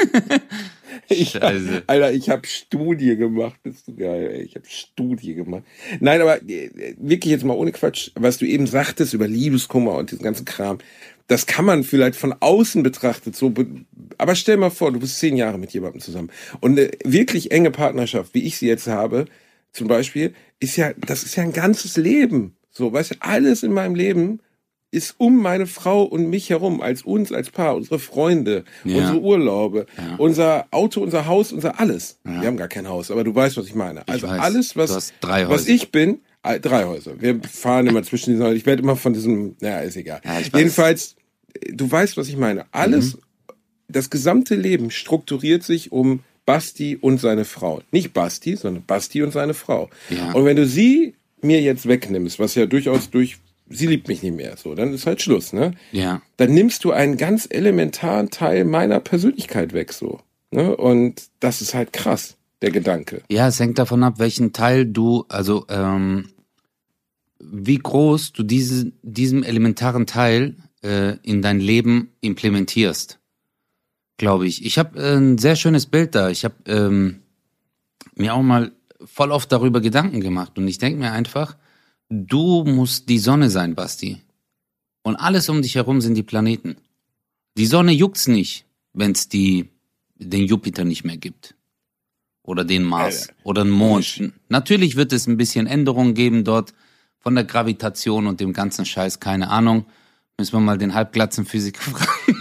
S1: Ich,
S2: Scheiße.
S1: Alter, ich habe Studie gemacht. Bist du geil, ey. Ich habe Studie gemacht. Nein, aber äh, wirklich jetzt mal ohne Quatsch, was du eben sagtest über Liebeskummer und diesen ganzen Kram, das kann man vielleicht von außen betrachtet so, be- aber stell mal vor, du bist zehn Jahre mit jemandem zusammen und eine wirklich enge Partnerschaft, wie ich sie jetzt habe, zum Beispiel, ist ja, das ist ja ein ganzes Leben. So, weißt du, alles in meinem Leben ist um meine Frau und mich herum, als uns, als Paar, unsere Freunde,
S2: Ja.
S1: unsere Urlaube,
S2: Ja.
S1: unser Auto, unser Haus, unser alles.
S2: Ja.
S1: Wir haben gar kein Haus, aber du weißt, was ich meine. Also
S2: weiß.
S1: alles, was,
S2: Du hast drei
S1: was
S2: Häuser.
S1: ich bin, äh, drei Häuser. Wir fahren immer zwischen diesen Häusern. Ich werde immer von diesem, naja, ist egal.
S2: Ja, ich weiß.
S1: Jedenfalls, du weißt, was ich meine. Alles,
S2: Mhm.
S1: das gesamte Leben strukturiert sich um Basti und seine Frau. Nicht Basti, sondern Basti und seine Frau.
S2: Ja.
S1: Und wenn du sie mir jetzt wegnimmst, was ja durchaus durch, sie liebt mich nicht mehr, so, dann ist halt Schluss, ne?
S2: Ja.
S1: Dann nimmst du einen ganz elementaren Teil meiner Persönlichkeit weg, so. Ne? Und das ist halt krass, der Gedanke.
S2: Ja, es hängt davon ab, welchen Teil du, also ähm, wie groß du diese, diesem elementaren Teil äh, in dein Leben implementierst, glaube ich. Ich habe äh, ein sehr schönes Bild da. Ich habe ähm, mir auch mal voll oft darüber Gedanken gemacht und ich denke mir einfach, du musst die Sonne sein, Basti. Und alles um dich herum sind die Planeten. Die Sonne juckt's nicht, wenn's die den Jupiter nicht mehr gibt. Oder den Mars.
S1: Alter.
S2: Oder den Mond. Natürlich wird es ein bisschen Änderungen geben dort von der Gravitation und dem ganzen Scheiß, keine Ahnung. Müssen wir mal den halbglatzen Physiker fragen.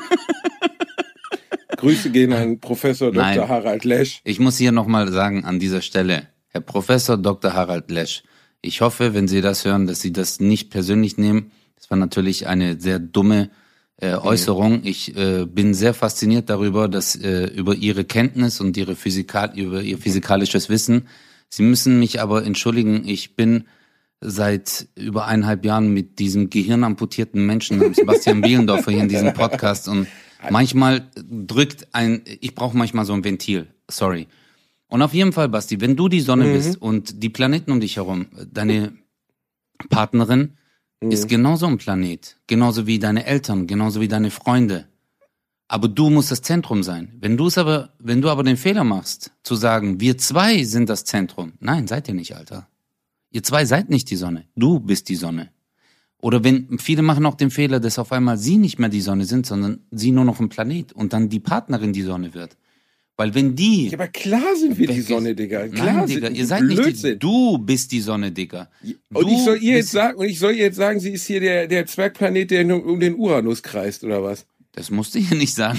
S1: Grüße gehen an Professor Doktor
S2: Nein.
S1: Harald Lesch.
S2: Ich muss hier nochmal sagen an dieser Stelle, Herr Professor Doktor Harald Lesch, ich hoffe, wenn Sie das hören, dass Sie das nicht persönlich nehmen. Das war natürlich eine sehr dumme äh, Äußerung. Ich äh, bin sehr fasziniert darüber, dass äh, über Ihre Kenntnis und Ihre Physikal über Ihr physikalisches Wissen. Sie müssen mich aber entschuldigen, ich bin seit über eineinhalb Jahren mit diesem gehirnamputierten Menschen namens Sebastian Bielendorfer hier in diesem Podcast und manchmal drückt ein, ich brauche manchmal so ein Ventil, sorry. Und auf jeden Fall, Basti, wenn du die Sonne
S1: Mhm.
S2: bist und die Planeten um dich herum, deine Partnerin
S1: Mhm.
S2: ist genauso ein Planet, genauso wie deine Eltern, genauso wie deine Freunde. Aber du musst das Zentrum sein. Wenn du es aber, wenn du aber den Fehler machst, zu sagen, wir zwei sind das Zentrum. Nein, seid ihr nicht, Alter. Ihr zwei seid nicht die Sonne. Du bist die Sonne. Oder wenn, viele machen auch den Fehler, dass auf einmal sie nicht mehr die Sonne sind, sondern sie nur noch ein Planet und dann die Partnerin die Sonne wird. Weil wenn die...
S1: Ja, aber klar sind wir die
S2: weg ist-
S1: Sonne, Digga. Klar
S2: Nein,
S1: sind
S2: Digga,
S1: wir
S2: ihr seid nicht die,
S1: Blödsinn.
S2: du bist die Sonne, Digga.
S1: Und
S2: Du
S1: ich soll ihr jetzt
S2: bist-
S1: sagen, und ich soll ihr jetzt sagen, sie ist hier der, der Zwergplanet, der um, um den Uranus kreist, oder was?
S2: Das musst du hier nicht sagen.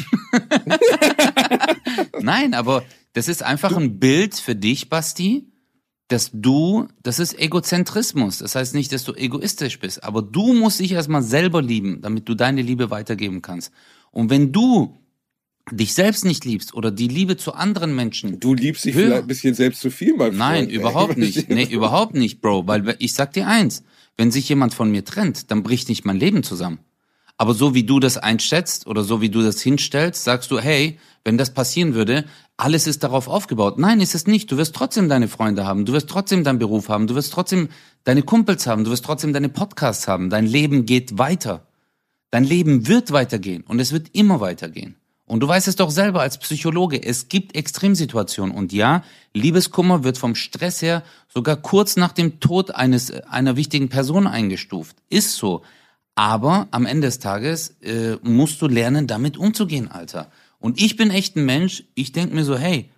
S2: Nein, aber das ist einfach ein Bild für dich, Basti, dass du, das ist Egozentrismus. Das heißt nicht, dass du egoistisch bist, aber du musst dich erstmal selber lieben, damit du deine Liebe weitergeben kannst. Und wenn du dich selbst nicht liebst oder die Liebe zu anderen Menschen.
S1: Du liebst dich
S2: höher.
S1: vielleicht ein bisschen selbst zu viel, mein Freund.
S2: Nein,
S1: ey.
S2: überhaupt nicht. Nee, überhaupt nicht, Bro. Weil ich sag dir eins, wenn sich jemand von mir trennt, dann bricht nicht mein Leben zusammen. Aber so wie du das einschätzt oder so wie du das hinstellst, sagst du, hey, wenn das passieren würde, alles ist darauf aufgebaut. Nein, ist es nicht. Du wirst trotzdem deine Freunde haben, du wirst trotzdem deinen Beruf haben, du wirst trotzdem deine Kumpels haben, du wirst trotzdem deine Podcasts haben. Dein Leben geht weiter. Dein Leben wird weitergehen und es wird immer weitergehen. Und du weißt es doch selber als Psychologe, es gibt Extremsituationen. Und ja, Liebeskummer wird vom Stress her sogar kurz nach dem Tod eines einer wichtigen Person eingestuft. Ist so. Aber am Ende des Tages äh, musst du lernen, damit umzugehen, Alter. Und ich bin echt ein Mensch, ich denk mir so, hey,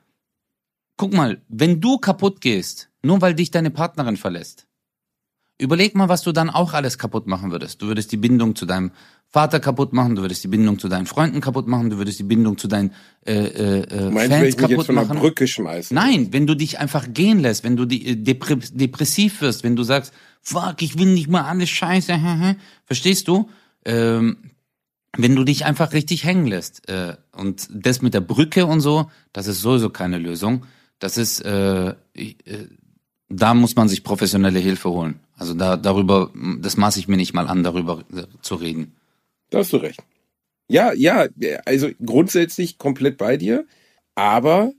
S2: guck mal, wenn du kaputt gehst, nur weil dich deine Partnerin verlässt, überleg mal, was du dann auch alles kaputt machen würdest. Du würdest die Bindung zu deinem Vater kaputt machen, du würdest die Bindung zu deinen Freunden kaputt machen, du würdest die Bindung zu deinen äh, äh,
S1: Du meinst, wenn
S2: Fans
S1: ich mich
S2: kaputt
S1: jetzt von der
S2: machen.
S1: Brücke schmeiße?
S2: Nein, wenn du dich einfach gehen lässt, wenn du die, äh, depre- depressiv wirst, wenn du sagst, fuck, ich will nicht mal alles scheiße, verstehst du? Ähm, wenn du dich einfach richtig hängen lässt. Äh, und das mit der Brücke und so, das ist sowieso keine Lösung. Das ist, äh, ich, äh, da muss man sich professionelle Hilfe holen. Also da darüber, das maße ich mir nicht mal an, darüber äh, zu reden.
S1: Da hast du recht. Ja, ja, also grundsätzlich komplett bei dir, aber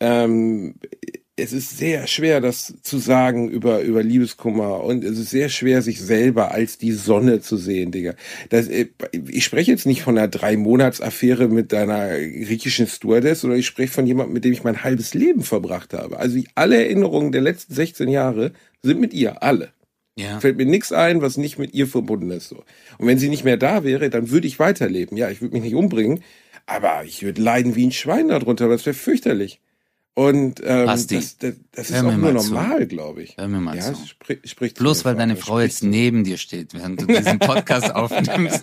S1: ähm, es ist sehr schwer, das zu sagen über über Liebeskummer und es ist sehr schwer, sich selber als die Sonne zu sehen, Digga. Das, ich spreche jetzt nicht von einer Drei-Monats-Affäre mit deiner griechischen Stewardess, oder ich spreche von jemandem, mit dem ich mein halbes Leben verbracht habe. Also ich, alle Erinnerungen der letzten sechzehn Jahre sind mit ihr, alle.
S2: Ja.
S1: Fällt mir nichts ein, was nicht mit ihr verbunden ist. So. Und wenn sie nicht mehr da wäre, dann würde ich weiterleben. Ja, ich würde mich nicht umbringen, aber ich würde leiden wie ein Schwein darunter. Das wäre fürchterlich. Und ähm,
S2: Basti,
S1: das, das, das ist
S2: hör
S1: auch
S2: mir
S1: nur
S2: mal zu.
S1: normal, glaube ich.
S2: Hör mir mal
S1: Ja,
S2: zu.
S1: sprich, sprich zu
S2: Bloß
S1: mir,
S2: weil deine
S1: Vater,
S2: Frau
S1: sprich
S2: jetzt
S1: zu mir.
S2: neben dir steht, während du diesen Podcast aufnimmst.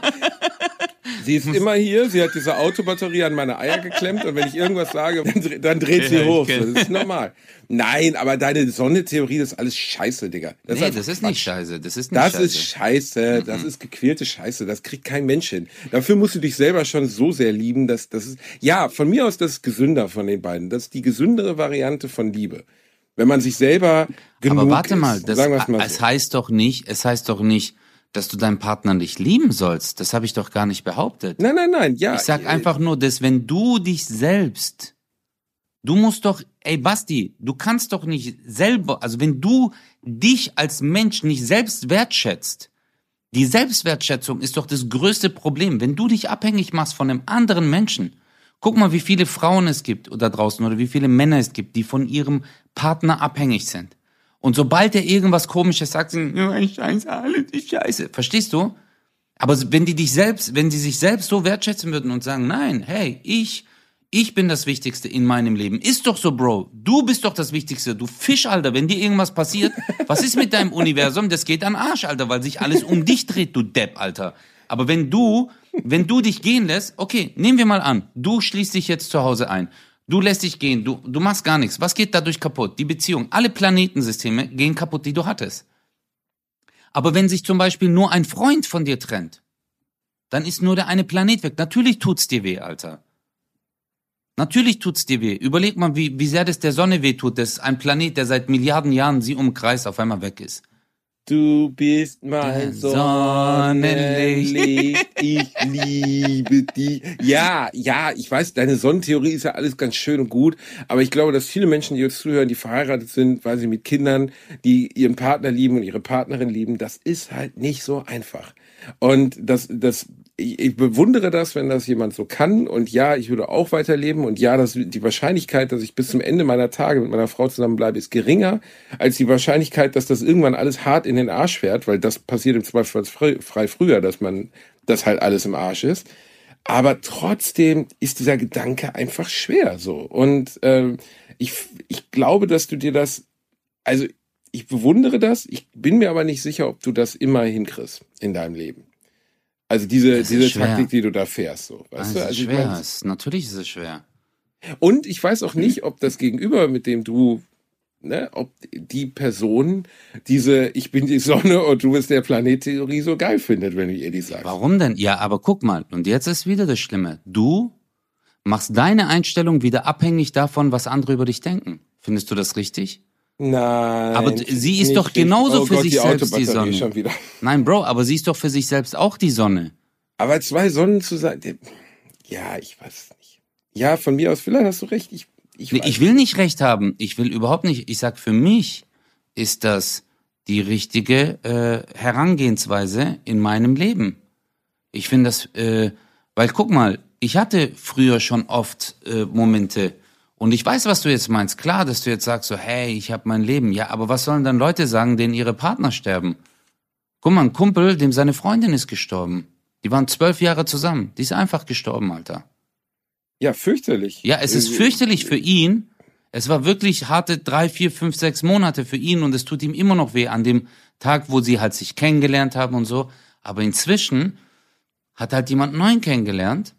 S1: Sie ist immer hier, sie hat diese Autobatterie an meine Eier geklemmt und wenn ich irgendwas sage, dann, dre- dann dreht sie
S2: Ja, ich
S1: hoch.
S2: kenn.
S1: So, das ist normal. Nein, aber deine Sonne-Theorie, das ist alles scheiße, Digga. Das
S2: Nee,
S1: einfach
S2: das ist
S1: Quatsch.
S2: nicht scheiße. Das ist nicht
S1: Das
S2: scheiße.
S1: ist scheiße, das ist gequälte Scheiße, das kriegt kein Mensch hin. Dafür musst du dich selber schon so sehr lieben, dass das ist, ja, von mir aus das ist gesünder von den beiden. Das ist die gesündere Variante von Liebe. Wenn man sich selber genug
S2: Aber warte
S1: ist,
S2: mal, das,
S1: sagen wir's mal
S2: es
S1: so.
S2: heißt doch nicht, es heißt doch nicht, dass du deinen Partner nicht lieben sollst. Das habe ich doch gar nicht behauptet.
S1: Nein, nein, nein, ja.
S2: Ich sag einfach nur, dass wenn du dich selbst, du musst doch, ey Basti, du kannst doch nicht selber, also wenn du dich als Mensch nicht selbst wertschätzt, die Selbstwertschätzung ist doch das größte Problem. Wenn du dich abhängig machst von einem anderen Menschen, guck mal, wie viele Frauen es gibt da draußen oder wie viele Männer es gibt, die von ihrem Partner abhängig sind. Und sobald er irgendwas Komisches sagt, sind, ja, ich scheiße, alles ist scheiße. Verstehst du? Aber wenn die dich selbst, wenn die sich selbst so wertschätzen würden und sagen, nein, hey, ich, ich bin das Wichtigste in meinem Leben. Ist doch so, Bro. Du bist doch das Wichtigste. Du Fisch, Alter. Wenn dir irgendwas passiert, was ist mit deinem Universum? Das geht an Arsch, Alter, weil sich alles um dich dreht, du Depp, Alter. Aber wenn du, wenn du dich gehen lässt, okay, nehmen wir mal an, du schließt dich jetzt zu Hause ein. Du lässt dich gehen, du, du machst gar nichts. Was geht dadurch kaputt? Die Beziehung. Alle Planetensysteme gehen kaputt, die du hattest. Aber wenn sich zum Beispiel nur ein Freund von dir trennt, dann ist nur der eine Planet weg. Natürlich tut's dir weh, Alter. Natürlich tut's dir weh. Überleg mal, wie, wie sehr das der Sonne weh tut, dass ein Planet, der seit Milliarden Jahren sie umkreist, auf einmal weg ist.
S1: Du bist mein Sonnenlicht, ich liebe dich. Ja, ja, ich weiß, deine Sonnentheorie ist ja alles ganz schön und gut, aber ich glaube, dass viele Menschen, die uns zuhören, die verheiratet sind, weil sie mit Kindern, die ihren Partner lieben und ihre Partnerin lieben, das ist halt nicht so einfach. Und das, das, ich, ich bewundere das, wenn das jemand so kann. Und ja, ich würde auch weiterleben. Und ja, das, die Wahrscheinlichkeit, dass ich bis zum Ende meiner Tage mit meiner Frau zusammenbleibe, ist geringer als die Wahrscheinlichkeit, dass das irgendwann alles hart in den Arsch fährt, weil das passiert im Zweifelsfall frei früher, dass man, das halt alles im Arsch ist. Aber trotzdem ist dieser Gedanke einfach schwer so. Und ähm, ich, ich glaube, dass du dir das, also ich bewundere das, ich bin mir aber nicht sicher, ob du das immer hinkriegst in deinem Leben. Also diese,
S2: Das ist
S1: diese
S2: schwer.
S1: Taktik, die du da fährst, so.
S2: Das
S1: Weißt du?
S2: ist
S1: Also ich
S2: schwer.
S1: mein,
S2: Es- Natürlich ist es schwer.
S1: und ich weiß auch nicht, ob das Gegenüber, mit dem du, ne, ob die Person diese Ich bin die Sonne und du bist der Planet-Theorie so geil findet, wenn du ihr die sagst.
S2: Warum denn? Ja, aber guck mal. Und jetzt ist wieder das Schlimme. Du machst deine Einstellung wieder abhängig davon, was andere über dich denken. Findest du das richtig?
S1: Nein.
S2: Aber sie ist doch genauso
S1: oh
S2: für
S1: Gott,
S2: sich
S1: die
S2: selbst die
S1: Autobatterie
S2: Sonne.
S1: schon wieder.
S2: Nein, Bro, aber sie ist doch für sich selbst auch die Sonne.
S1: Aber zwei Sonnen zu sein, ja, ich weiß nicht. Ja, von mir aus, vielleicht hast du recht. Ich, ich,
S2: Nee, ich will nicht recht haben. Ich will überhaupt nicht. Ich sag, für mich ist das die richtige äh, Herangehensweise in meinem Leben. Ich finde das, äh, weil guck mal, ich hatte früher schon oft äh, Momente und ich weiß, was du jetzt meinst. Klar, dass du jetzt sagst so, hey, ich habe mein Leben. Ja, aber was sollen dann Leute sagen, denen ihre Partner sterben? Guck mal, ein Kumpel, dem seine Freundin ist gestorben. Die waren zwölf Jahre zusammen. Die ist einfach gestorben, Alter.
S1: Ja, fürchterlich.
S2: Ja, es ist fürchterlich für ihn. Es war wirklich harte drei, vier, fünf, sechs Monate für ihn und es tut ihm immer noch weh an dem Tag, wo sie halt sich kennengelernt haben und so. Aber inzwischen hat halt jemand Neuen kennengelernt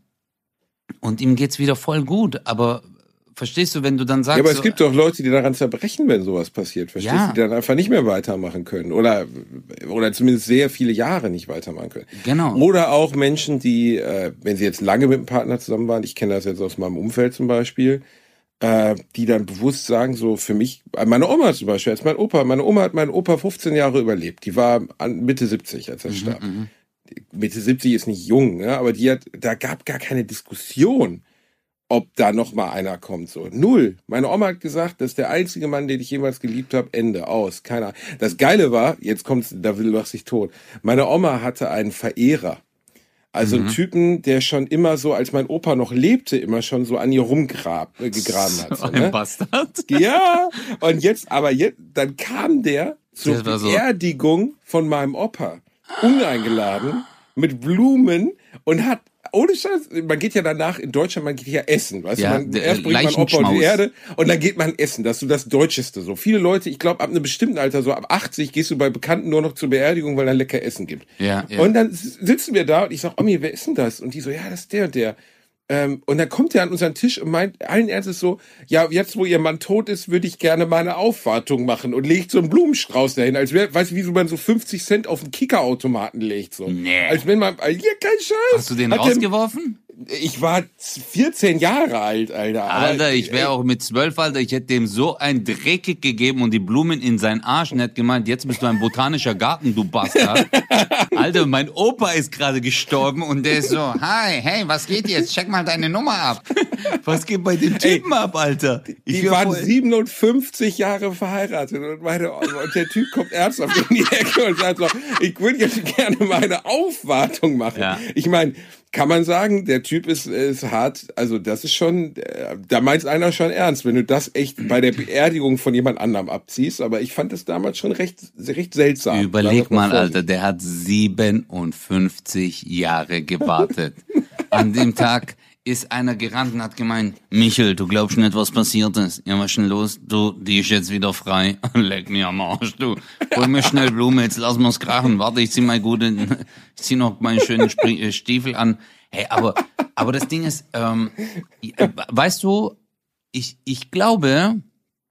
S2: und ihm geht's wieder voll gut. Aber verstehst du, wenn du dann sagst...
S1: Ja, aber es
S2: so,
S1: gibt doch Leute, die daran zerbrechen, wenn sowas passiert. Verstehst
S2: Ja.
S1: du? Die dann einfach nicht mehr weitermachen können. Oder, oder zumindest sehr viele Jahre nicht weitermachen können.
S2: Genau.
S1: Oder auch Menschen, die, äh, wenn sie jetzt lange mit einem Partner zusammen waren, ich kenne das jetzt aus meinem Umfeld zum Beispiel, äh, die dann bewusst sagen, so für mich, meine Oma zum Beispiel, als mein Opa, meine Oma hat meinen Opa fünfzehn Jahre überlebt. Die war an Mitte siebzig, als er starb. Mitte siebzig ist nicht jung, ne? Aber die hat, da gab gar keine Diskussion, ob da noch mal einer kommt, so. Null. Meine Oma hat gesagt, das ist der einzige Mann, den ich jemals geliebt habe, Ende, aus, keiner. Das Geile war, jetzt kommt's, da will du dich tot. Meine Oma hatte einen Verehrer. Also
S2: Mhm.
S1: einen Typen, der schon immer so, als mein Opa noch lebte, immer schon so an ihr rumgrab, äh, gegraben hat. So,
S2: ein
S1: ne?
S2: Bastard.
S1: Ja, und jetzt, aber jetzt, dann kam der zur
S2: Das war so-
S1: Beerdigung von meinem Opa, uneingeladen, mit Blumen und hat, ohne Scheiß, man geht ja danach in Deutschland, man geht ja essen, weißt
S2: Ja,
S1: du, man,
S2: der,
S1: erst bringt man Opa und die
S2: Leichenschmaus.
S1: Erde und dann geht man essen, das ist so das Deutscheste so. Viele Leute, ich glaube, ab einem bestimmten Alter, so ab achtzig, gehst du bei Bekannten nur noch zur Beerdigung, weil da lecker Essen gibt.
S2: Ja, ja.
S1: Und dann sitzen wir da und ich sag, Omi, wer ist denn das? Und die so, ja, das ist der und der. Ähm, und dann kommt er an unseren Tisch und meint allen Ernstes so, ja, jetzt wo ihr Mann tot ist, würde ich gerne meine Aufwartung machen und legt so einen Blumenstrauß dahin, als wäre, weißt du, wie so man so fünfzig Cent auf einen Kickerautomaten legt, so.
S2: Nee.
S1: Als wenn man, ja, kein Scheiß.
S2: Hast du den
S1: Hat der-
S2: rausgeworfen?
S1: Ich war vierzehn Jahre alt, Alter. Aber,
S2: Alter, ich
S1: ey,
S2: wäre auch mit zwölf, Alter, ich hätte dem so ein Dreckig gegeben und die Blumen in seinen Arsch und hätte gemeint, jetzt bist du ein botanischer Garten, du Bastard. Alter, mein Opa ist gerade gestorben und der ist so, hi, hey, was geht jetzt? Check mal deine Nummer ab. Was geht bei dem Typen ab, Alter? Ich
S1: Die
S2: wär
S1: waren
S2: voll-
S1: siebenundfünfzig Jahre verheiratet und meine, und der Typ kommt ernsthaft in die Ecke und sagt so, ich würde jetzt gerne meine Aufwartung machen.
S2: Ja.
S1: Ich meine, kann man sagen, der Typ ist, ist hart, also das ist schon, äh, da meint einer schon ernst, wenn du das echt bei der Beerdigung von jemand anderem abziehst, aber ich fand das damals schon recht, recht seltsam.
S2: Überleg
S1: Sagen wir
S2: mal,
S1: vorsichtig.
S2: Alter, der hat siebenundfünfzig Jahre gewartet. An dem Tag ist einer gerannt und hat gemeint, Michel, du glaubst nicht, was passiert ist. Ja, was ist denn los? Du, die ist jetzt wieder frei. Leck mir am Arsch, du. Hol mir schnell Blume, jetzt lass mal's krachen. Warte, ich zieh mal gute, ich zieh noch meinen schönen Spri- äh, Stiefel an. Hey, aber, aber das Ding ist, ähm, weißt du, ich, ich glaube,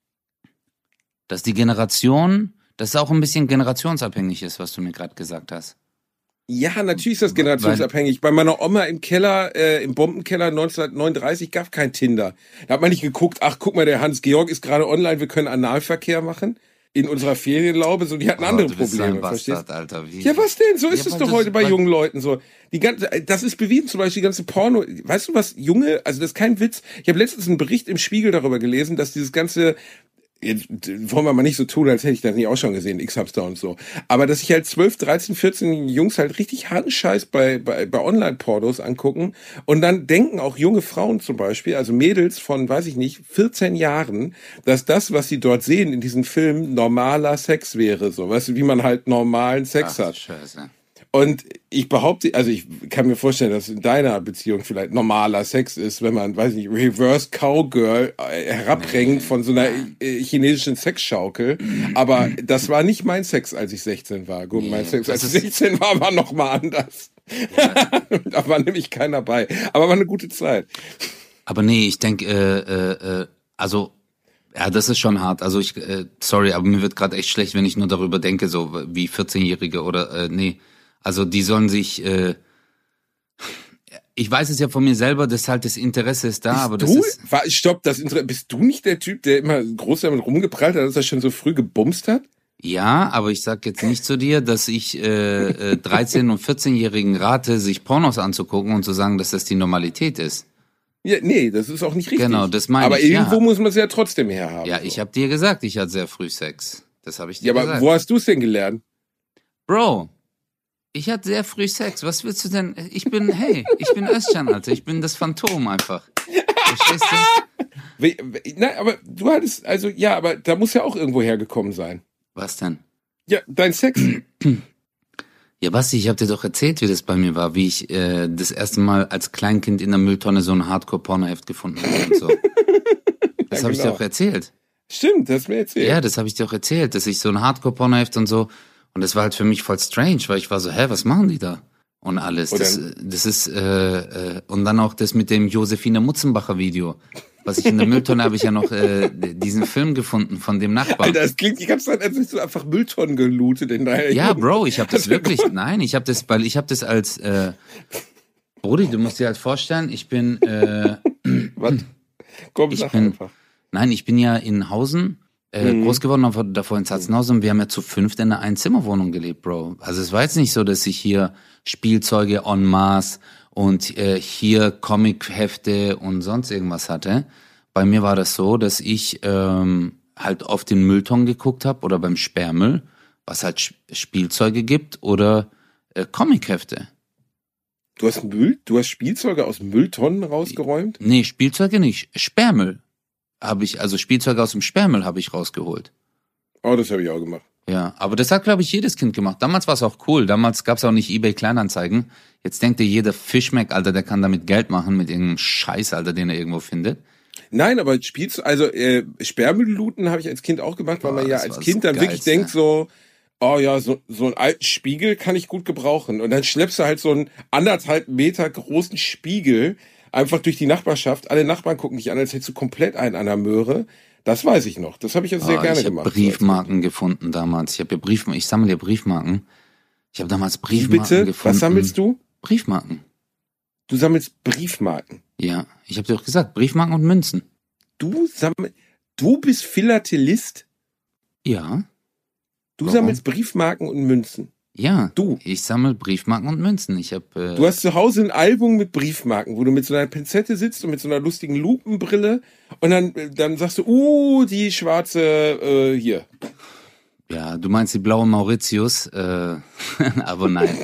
S2: dass die Generation, dass es auch ein bisschen generationsabhängig ist, was du mir gerade gesagt hast.
S1: Ja, natürlich ist das generationsabhängig. Bei meiner Oma im Keller, äh, im Bombenkeller neunzehnhundertneununddreißig gab kein Tinder. Da hat man nicht geguckt, ach, guck mal, der Hans-Georg ist gerade online, wir können Analverkehr machen in unserer Ferienlaube. So, die hatten andere
S2: Oh, du bist so
S1: Probleme,
S2: ein
S1: verstehst
S2: Bastard, Alter. Wie?
S1: Ja, was denn? So ist
S2: Ja,
S1: es
S2: weil
S1: doch
S2: das-
S1: heute bei
S2: weil-
S1: jungen Leuten so. Die ganze, das ist bewiesen, zum Beispiel die ganze Porno. Weißt du was, Junge, also das ist kein Witz. Ich habe letztens einen Bericht im Spiegel darüber gelesen, dass dieses ganze, jetzt wollen wir mal nicht so tun, als hätte ich das nicht auch schon gesehen, X-Hamster und so. Aber dass sich halt zwölf, dreizehn, vierzehn Jungs halt richtig harten Scheiß bei, bei, bei Online-Pornos angucken und dann denken auch junge Frauen zum Beispiel, also Mädels von, weiß ich nicht, vierzehn Jahren, dass das, was sie dort sehen in diesen Filmen, normaler Sex wäre, so, weißt du, wie man halt normalen Sex
S2: Ach,
S1: hat.
S2: Scheiße.
S1: Und ich behaupte, also ich kann mir vorstellen, dass in deiner Beziehung vielleicht normaler Sex ist, wenn man, weiß nicht, Reverse Cowgirl äh, herabhängt
S2: Nee.
S1: von so einer äh, chinesischen Sexschaukel. Aber das war nicht mein Sex, als ich sechzehn war. Gut, mein
S2: Nee,
S1: Sex,
S2: das
S1: als ich
S2: ist-
S1: sechzehn war, war noch mal anders. Da war nämlich keiner bei. Aber war eine gute Zeit.
S2: Aber nee, ich denke, äh, äh, äh, also, ja, das ist schon hart. Also ich, äh, sorry, aber mir wird gerade echt schlecht, wenn ich nur darüber denke, so wie vierzehnjährige oder, äh, nee. Also die sollen sich, äh, ich weiß es ja von mir selber, dass halt das Interesse ist da,
S1: bist
S2: aber
S1: du,
S2: das ist...
S1: War, stopp, das Inter- bist du nicht der Typ, der immer groß damit rumgeprallt hat, dass er schon so früh gebumst hat?
S2: Ja, aber ich sag jetzt nicht zu dir, dass ich äh, äh, dreizehn- und vierzehnjährigen rate, sich Pornos anzugucken und zu sagen, dass das die Normalität ist.
S1: Ja, nee, das ist auch nicht richtig.
S2: Genau, das meine
S1: aber
S2: ich,
S1: irgendwo
S2: ja.
S1: muss man es ja trotzdem herhaben.
S2: Ja,
S1: so.
S2: ich habe dir gesagt, ich hatte sehr früh Sex. Das habe ich dir
S1: Ja, aber
S2: gesagt.
S1: wo hast du es denn gelernt?
S2: Bro, ich hatte sehr früh Sex. Was willst du denn? Ich bin, hey, ich bin Özcan, Alter. Ich bin das Phantom einfach. Verstehst du?
S1: Wie, wie, nein, aber du hattest, also ja, aber da muss ja auch irgendwo hergekommen sein.
S2: Was denn?
S1: Ja, dein Sex.
S2: Ja, Basti, ich habe dir doch erzählt, wie das bei mir war, wie ich äh, das erste Mal als Kleinkind in der Mülltonne so ein Hardcore-Pornoheft gefunden habe und so. Das
S1: Ja,
S2: habe ich dir
S1: genau.
S2: auch erzählt.
S1: Stimmt, das hast mir erzählt.
S2: Ja, das habe ich dir auch erzählt, dass ich so ein Hardcore-Pornoheft und so. Und das war halt für mich voll strange, weil ich war so, hä, was machen die da? Und alles.
S1: Und
S2: Das,
S1: dann-
S2: das ist, äh, äh, und dann auch das mit dem Josefine Mutzenbacher Video. Was ich in der Mülltonne habe ich ja noch äh, diesen Film gefunden von dem Nachbarn.
S1: Alter, das klingt die ganze Zeit, als hättest du einfach Mülltonnen gelootet in deiner
S2: Ja,
S1: Jugend.
S2: Bro, ich habe das
S1: Also,
S2: wirklich, nein, ich habe das, weil ich habe das als, äh, Brudi, du musst dir halt vorstellen, ich bin, äh,
S1: Was? Komm,
S2: Ich
S1: sag
S2: bin-
S1: einfach.
S2: nein, ich bin ja in Hausen äh,
S1: Mhm.
S2: groß geworden, davor, davor in Sachsenhausen und wir haben ja zu fünft in einer Einzimmerwohnung gelebt, Bro. Also es war jetzt nicht so, dass ich hier Spielzeuge en masse und äh, hier Comichefte und sonst irgendwas hatte. Bei mir war das so, dass ich ähm, halt auf den Müllton geguckt habe oder beim Sperrmüll, was halt Sch- Spielzeuge gibt oder äh, Comichefte.
S1: Du hast Müll, du hast Spielzeuge aus Mülltonnen rausgeräumt?
S2: Nee, Spielzeuge nicht, Sperrmüll habe ich, also Spielzeuge aus dem Sperrmüll habe ich rausgeholt.
S1: Oh, das habe ich auch gemacht.
S2: Ja, aber das hat, glaube ich, jedes Kind gemacht. Damals war es auch cool. Damals gab es auch nicht eBay Kleinanzeigen. Jetzt denkt dir jeder Fischmeck, Alter, der kann damit Geld machen mit irgendeinem Scheiß, Alter, den er irgendwo findet.
S1: Nein, aber Spielzeug, also äh, Sperrmülllooten habe ich als Kind auch gemacht, weil
S2: Boah,
S1: man ja
S2: das
S1: als
S2: war
S1: Kind
S2: das
S1: dann wirklich
S2: Geilste.
S1: denkt so, oh ja, so, so einen alten Spiegel kann ich gut gebrauchen. Und dann schleppst du halt so einen anderthalb Meter großen Spiegel einfach durch die Nachbarschaft. Alle Nachbarn gucken dich an, als hättest du komplett einen an der Möhre. Das weiß ich noch. Das habe ich also sehr
S2: Ah,
S1: gerne
S2: ich habe
S1: gemacht.
S2: Briefmarken gefunden damals. Ich habe ja Briefmarken, ich sammle ja Briefmarken. Ich habe damals Briefmarken
S1: Bitte?
S2: gefunden.
S1: Was sammelst du?
S2: Briefmarken.
S1: Du sammelst Briefmarken.
S2: Ja, ich habe dir doch gesagt, Briefmarken und Münzen.
S1: Du sammelst, du bist Philatelist?
S2: Ja,
S1: Du
S2: Warum?
S1: sammelst Briefmarken und Münzen.
S2: ja.
S1: Du.
S2: Ich sammle Briefmarken und Münzen. Ich habe äh,
S1: Du hast zu Hause ein Album mit Briefmarken, wo du mit so einer Pinzette sitzt und mit so einer lustigen Lupenbrille und dann, dann sagst du, uh, die schwarze, äh, hier.
S2: Ja, du meinst die blaue Mauritius, äh, aber nein.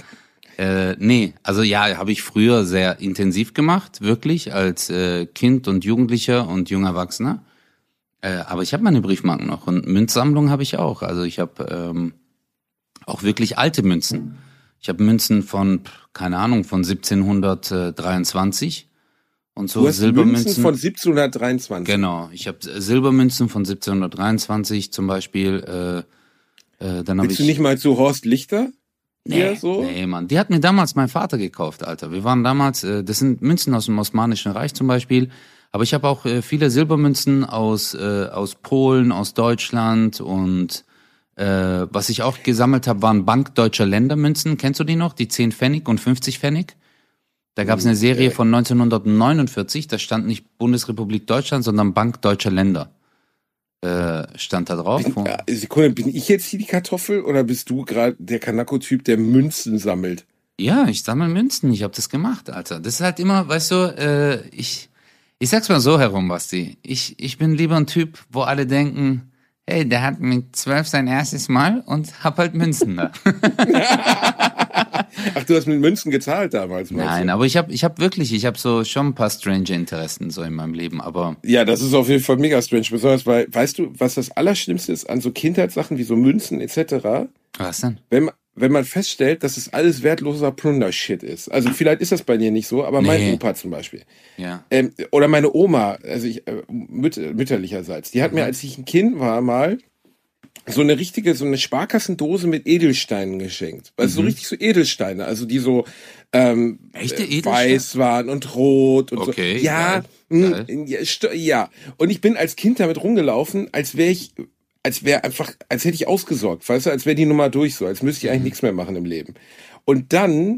S2: äh, nee, also ja, habe ich früher sehr intensiv gemacht, wirklich, als äh, Kind und Jugendlicher und junger Erwachsener. Äh, aber ich habe meine Briefmarken noch und Münzsammlung habe ich auch. Also ich habe ähm, auch wirklich alte Münzen. Ich habe Münzen von, pff, keine Ahnung, von siebzehnhundertdreiundzwanzig und so
S1: Du hast
S2: Silbermünzen.
S1: Münzen von siebzehnhundertdreiundzwanzig.
S2: Genau, ich habe Silbermünzen von siebzehnhundertdreiundzwanzig zum Beispiel. Äh, äh, dann habe
S1: Willst
S2: ich
S1: du nicht mal zu Horst Lichter?
S2: nee,
S1: Ja, so?
S2: nee, Mann, die hat mir damals mein Vater gekauft, Alter. Wir waren damals, äh, das sind Münzen aus dem Osmanischen Reich zum Beispiel, aber ich habe auch äh, viele Silbermünzen aus äh, aus Polen, aus Deutschland und äh, was ich auch gesammelt habe, waren Bank Deutscher Ländermünzen. Kennst du die noch? Die zehn Pfennig und fünfzig Pfennig? Da gab es eine Serie
S1: Okay.
S2: von neunzehnhundertneunundvierzig, da stand nicht Bundesrepublik Deutschland, sondern Bank Deutscher Länder. Äh, stand da drauf.
S1: Bin, ja, Sekunde, bin ich jetzt hier die Kartoffel oder bist du gerade der Kanako-Typ, der Münzen sammelt?
S2: Ja, ich sammle Münzen, ich habe das gemacht, Alter. Das ist halt immer, weißt du, äh, ich ich sag's mal so herum, Basti. Ich ich bin lieber ein Typ, wo alle denken, hey, der hat mit zwölf sein erstes Mal und hab halt Münzen da.
S1: Ach, du hast mit Münzen gezahlt damals, meinst
S2: Nein,
S1: du?
S2: aber ich habe ich hab wirklich, ich habe so schon ein paar strange Interessen so in meinem Leben, aber
S1: Ja, das ist auf jeden Fall mega strange. Besonders weil, weißt du, was das Allerschlimmste ist an so Kindheitssachen wie so Münzen et cetera?
S2: was denn?
S1: Wenn man, wenn man feststellt, dass es alles wertloser Plunder-Shit ist. Also vielleicht ist das bei dir nicht so, aber mein
S2: Nee.
S1: Opa zum Beispiel.
S2: Ja.
S1: Ähm, oder meine Oma, also ich, äh, müt, mütterlicherseits, die hat mir, als ich ein Kind war, mal so eine richtige, so eine Sparkassendose mit Edelsteinen geschenkt. Also so richtig so Edelsteine, also die so ähm,
S2: Echte
S1: äh,
S2: Edelsteine?
S1: weiß waren und rot und
S2: Okay,
S1: so. Ja,
S2: geil,
S1: mh, ja, st- ja. Und ich bin als Kind damit rumgelaufen, als wäre ich, als wäre einfach, als hätte ich ausgesorgt, weißt du, als wäre die Nummer durch so, als müsste ich eigentlich nichts mehr machen im Leben. Und dann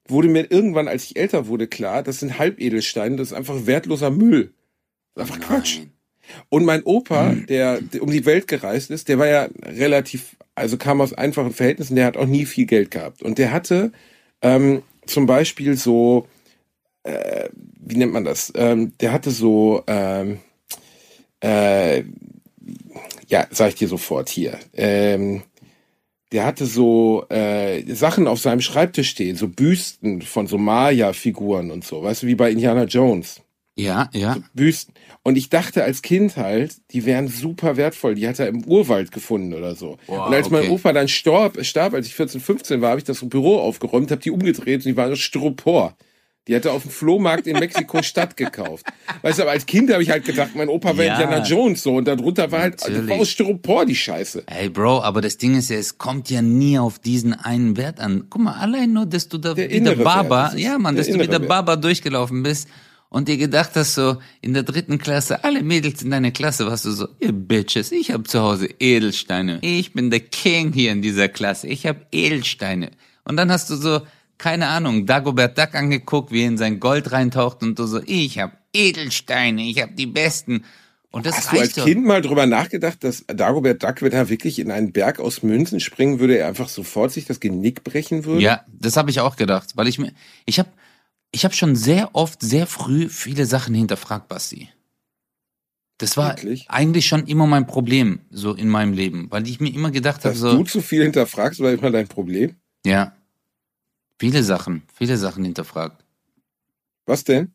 S1: wurde mir irgendwann, als ich älter wurde, klar, das sind Halbedelsteine, das ist einfach wertloser Müll. Das ist einfach Quatsch. Und mein Opa, der, der um die Welt gereist ist, der war ja relativ, also kam aus einfachen Verhältnissen, der hat auch nie viel Geld gehabt. Und der hatte ähm, zum Beispiel so, äh, wie nennt man das? Ähm, der hatte so, ähm, äh, ja, sag ich dir sofort hier, ähm, der hatte so äh, Sachen auf seinem Schreibtisch stehen, so Büsten von so Maya-Figuren und so, weißt du, wie bei Indiana Jones.
S2: Ja, ja.
S1: So Büsten. Und ich dachte als Kind halt, die wären super wertvoll. Die hat er im Urwald gefunden oder so.
S2: Wow,
S1: und als
S2: okay.
S1: mein Opa dann starb, starb, als ich vierzehn, fünfzehn war, habe ich das Büro aufgeräumt, habe die umgedreht und die waren Styropor. Die hat er auf dem Flohmarkt in Mexiko-Stadt gekauft. Weißt du, aber als Kind habe ich halt gedacht, mein Opa wäre
S2: Ja.
S1: Indiana Jones so. Und darunter war halt,
S2: Natürlich.
S1: die war aus Styropor, die Scheiße.
S2: Hey Bro, aber das Ding ist ja, es kommt ja nie auf diesen einen Wert an. Guck mal, allein nur, dass du da
S1: Der
S2: wie der
S1: innere Wert,
S2: Barber,
S1: das ist
S2: ja Mann,
S1: der
S2: dass du wie
S1: innere
S2: der
S1: Wert.
S2: Barber durchgelaufen bist und dir gedacht hast so, in der dritten Klasse, alle Mädels in deiner Klasse, warst du so, ihr Bitches, ich hab zu Hause Edelsteine. Ich bin der King hier in dieser Klasse, ich hab Edelsteine. Und dann hast du so, keine Ahnung, Dagobert Duck angeguckt, wie er in sein Gold reintaucht und du so, ich hab Edelsteine, ich hab die besten. Und das
S1: Hast du als
S2: reicht doch.
S1: Kind mal drüber nachgedacht, dass Dagobert Duck, wenn er wirklich in einen Berg aus Münzen springen würde, er einfach sofort sich das Genick brechen würde?
S2: Ja, das habe ich auch gedacht, weil ich mir, ich habe, ich habe schon sehr oft, sehr früh viele Sachen hinterfragt, Basti. Das war
S1: Wirklich?
S2: eigentlich schon immer mein Problem, so in meinem Leben, weil ich mir immer gedacht habe,
S1: Dass
S2: so,
S1: du zu viel hinterfragst, war immer dein Problem?
S2: ja, viele Sachen, viele Sachen hinterfragt.
S1: Was denn?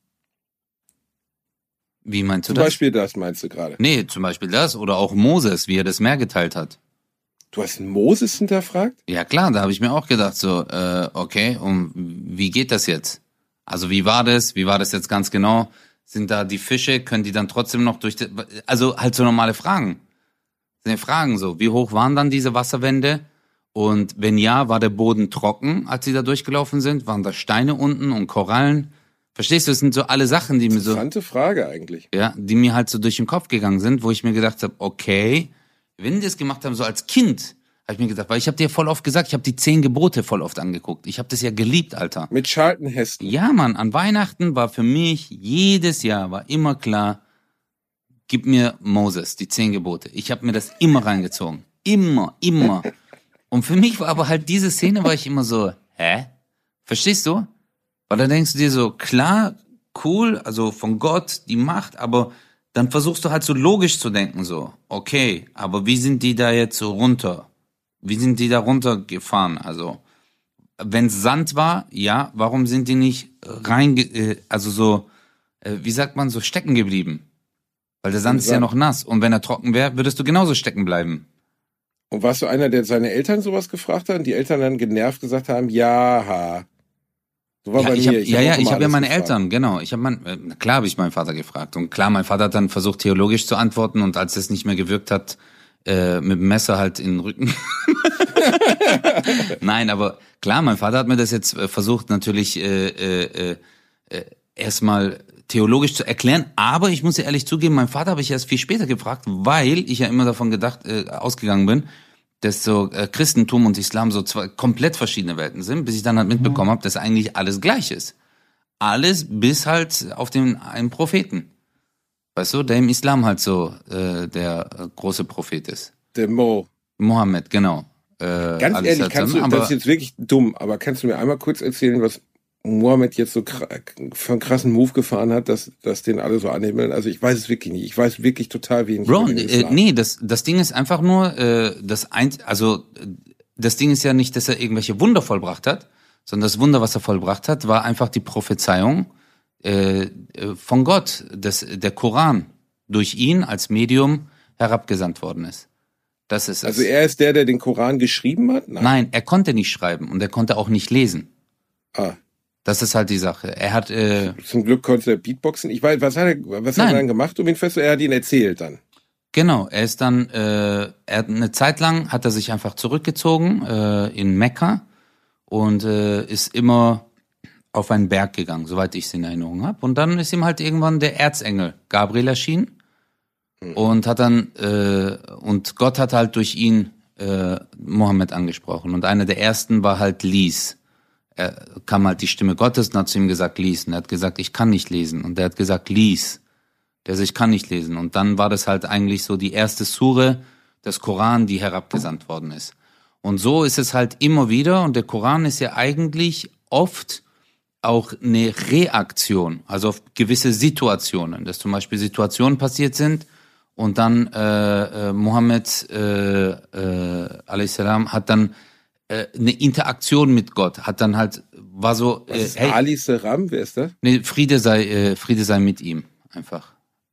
S2: Wie meinst du
S1: Zum
S2: das?
S1: Beispiel das meinst du gerade.
S2: Nee, zum Beispiel das oder auch Moses, wie er das Meer geteilt hat.
S1: Du hast Moses hinterfragt?
S2: Ja klar, da habe ich mir auch gedacht, so, äh, okay, und wie geht das jetzt? Also wie war das? Wie war das jetzt ganz genau? Sind da die Fische, können die dann trotzdem noch durch, die, also halt so normale Fragen. Sind ja Fragen so, wie hoch waren dann diese Wasserwände? Und wenn ja, war der Boden trocken, als sie da durchgelaufen sind? Waren da Steine unten und Korallen? Verstehst du, das sind so alle Sachen, die mir so,
S1: Interessante Frage eigentlich.
S2: ja, die mir halt so durch den Kopf gegangen sind, wo ich mir gedacht habe, okay, wenn die das gemacht haben, so als Kind, habe ich mir gedacht, weil ich habe dir voll oft gesagt, ich habe die zehn Gebote voll oft angeguckt. Ich habe das ja geliebt, Alter.
S1: Mit Charlton Heston.
S2: Ja, Mann, an Weihnachten war für mich, jedes Jahr war immer klar, gib mir Moses, die zehn Gebote. Ich habe mir das immer reingezogen. Immer, immer. Und für mich war aber halt diese Szene, war ich immer so, hä? Verstehst du? Weil dann denkst du dir so, klar, cool, also von Gott die Macht, aber dann versuchst du halt so logisch zu denken, so, okay, aber wie sind die da jetzt so runter? Wie sind die da runtergefahren? Also, wenn es Sand war, ja, warum sind die nicht rein, äh, also so, äh, wie sagt man, so stecken geblieben? Weil der Sand ist ja noch nass und wenn er trocken wäre, würdest du genauso stecken bleiben.
S1: Und warst du einer, der seine Eltern sowas gefragt hat und die Eltern dann genervt gesagt haben, ja, so war
S2: Ja,
S1: bei
S2: ich
S1: mir.
S2: hab,
S1: Ich
S2: ja,
S1: hab
S2: ja,
S1: auch
S2: ich
S1: immer
S2: habe ja
S1: alles
S2: meine
S1: gefragt.
S2: Eltern, genau. Ich habe mein, äh, klar habe ich meinen Vater gefragt und klar, mein Vater hat dann versucht theologisch zu antworten und als es nicht mehr gewirkt hat, äh, mit dem Messer halt in den Rücken. Nein, aber klar, mein Vater hat mir das jetzt äh, versucht natürlich äh, äh, äh, erstmal theologisch zu erklären, aber ich muss ja ehrlich zugeben, mein Vater habe ich erst viel später gefragt, weil ich ja immer davon gedacht, äh, ausgegangen bin, dass so äh, Christentum und Islam so zwei komplett verschiedene Welten sind, bis ich dann halt mitbekommen habe, dass eigentlich alles gleich ist. Alles bis halt auf den einen Propheten. Weißt du, der im Islam halt so äh, der äh, große Prophet ist.
S1: Der Mo.
S2: Mohammed, genau. Äh,
S1: Ganz
S2: alles
S1: ehrlich,
S2: halt
S1: kannst du,
S2: dann,
S1: das
S2: aber
S1: ist jetzt wirklich dumm, aber kannst du mir einmal kurz erzählen, was Mohammed jetzt so kr- für einen krassen Move gefahren hat, dass, dass den alle so anhimmeln? Also ich weiß es wirklich nicht. Ich weiß wirklich total wenig.
S2: Bro,
S1: über den
S2: äh,
S1: Islam.
S2: nee, das das Ding ist einfach nur äh, das ein, also äh, das Ding ist ja nicht, dass er irgendwelche Wunder vollbracht hat, sondern das Wunder, was er vollbracht hat, war einfach die Prophezeiung äh, äh, von Gott, dass der Koran durch ihn als Medium herabgesandt worden ist. Das ist es.
S1: Also er ist der, der den Koran geschrieben hat? Nein.
S2: Nein, er konnte nicht schreiben und er konnte auch nicht lesen.
S1: Ah,
S2: Das ist halt die Sache. Er hat äh,
S1: zum Glück konnte er Beatboxen. Ich weiß, was hat er, was hat
S2: Nein.
S1: er dann gemacht, um ihn festzuhalten? Er hat ihn erzählt dann.
S2: Genau, er ist dann, äh, er hat eine Zeit lang hat er sich einfach zurückgezogen äh, in Mekka und äh, ist immer auf einen Berg gegangen, soweit ich es in Erinnerung habe. Und dann ist ihm halt irgendwann der Erzengel Gabriel erschienen mhm. und hat dann äh, und Gott hat halt durch ihn äh, Mohammed angesprochen und einer der ersten war halt Lies. er kam halt die Stimme Gottes und hat zu ihm gesagt, lies. Und er hat gesagt, ich kann nicht lesen. Und er hat gesagt, lies. Der sagt, ich kann nicht lesen. Und dann war das halt eigentlich so die erste Sure des Koran, die herabgesandt worden ist. Und so ist es halt immer wieder. Und der Koran ist ja eigentlich oft auch eine Reaktion, also auf gewisse Situationen. Dass zum Beispiel Situationen passiert sind und dann äh, äh, Mohammed äh, äh, a.s. hat dann äh, eine Interaktion mit Gott, hat dann halt, war so,
S1: Was
S2: äh,
S1: ist
S2: hey,
S1: Ali Seram, wer ist das?
S2: nee, Friede sei, äh, Friede sei mit ihm, einfach.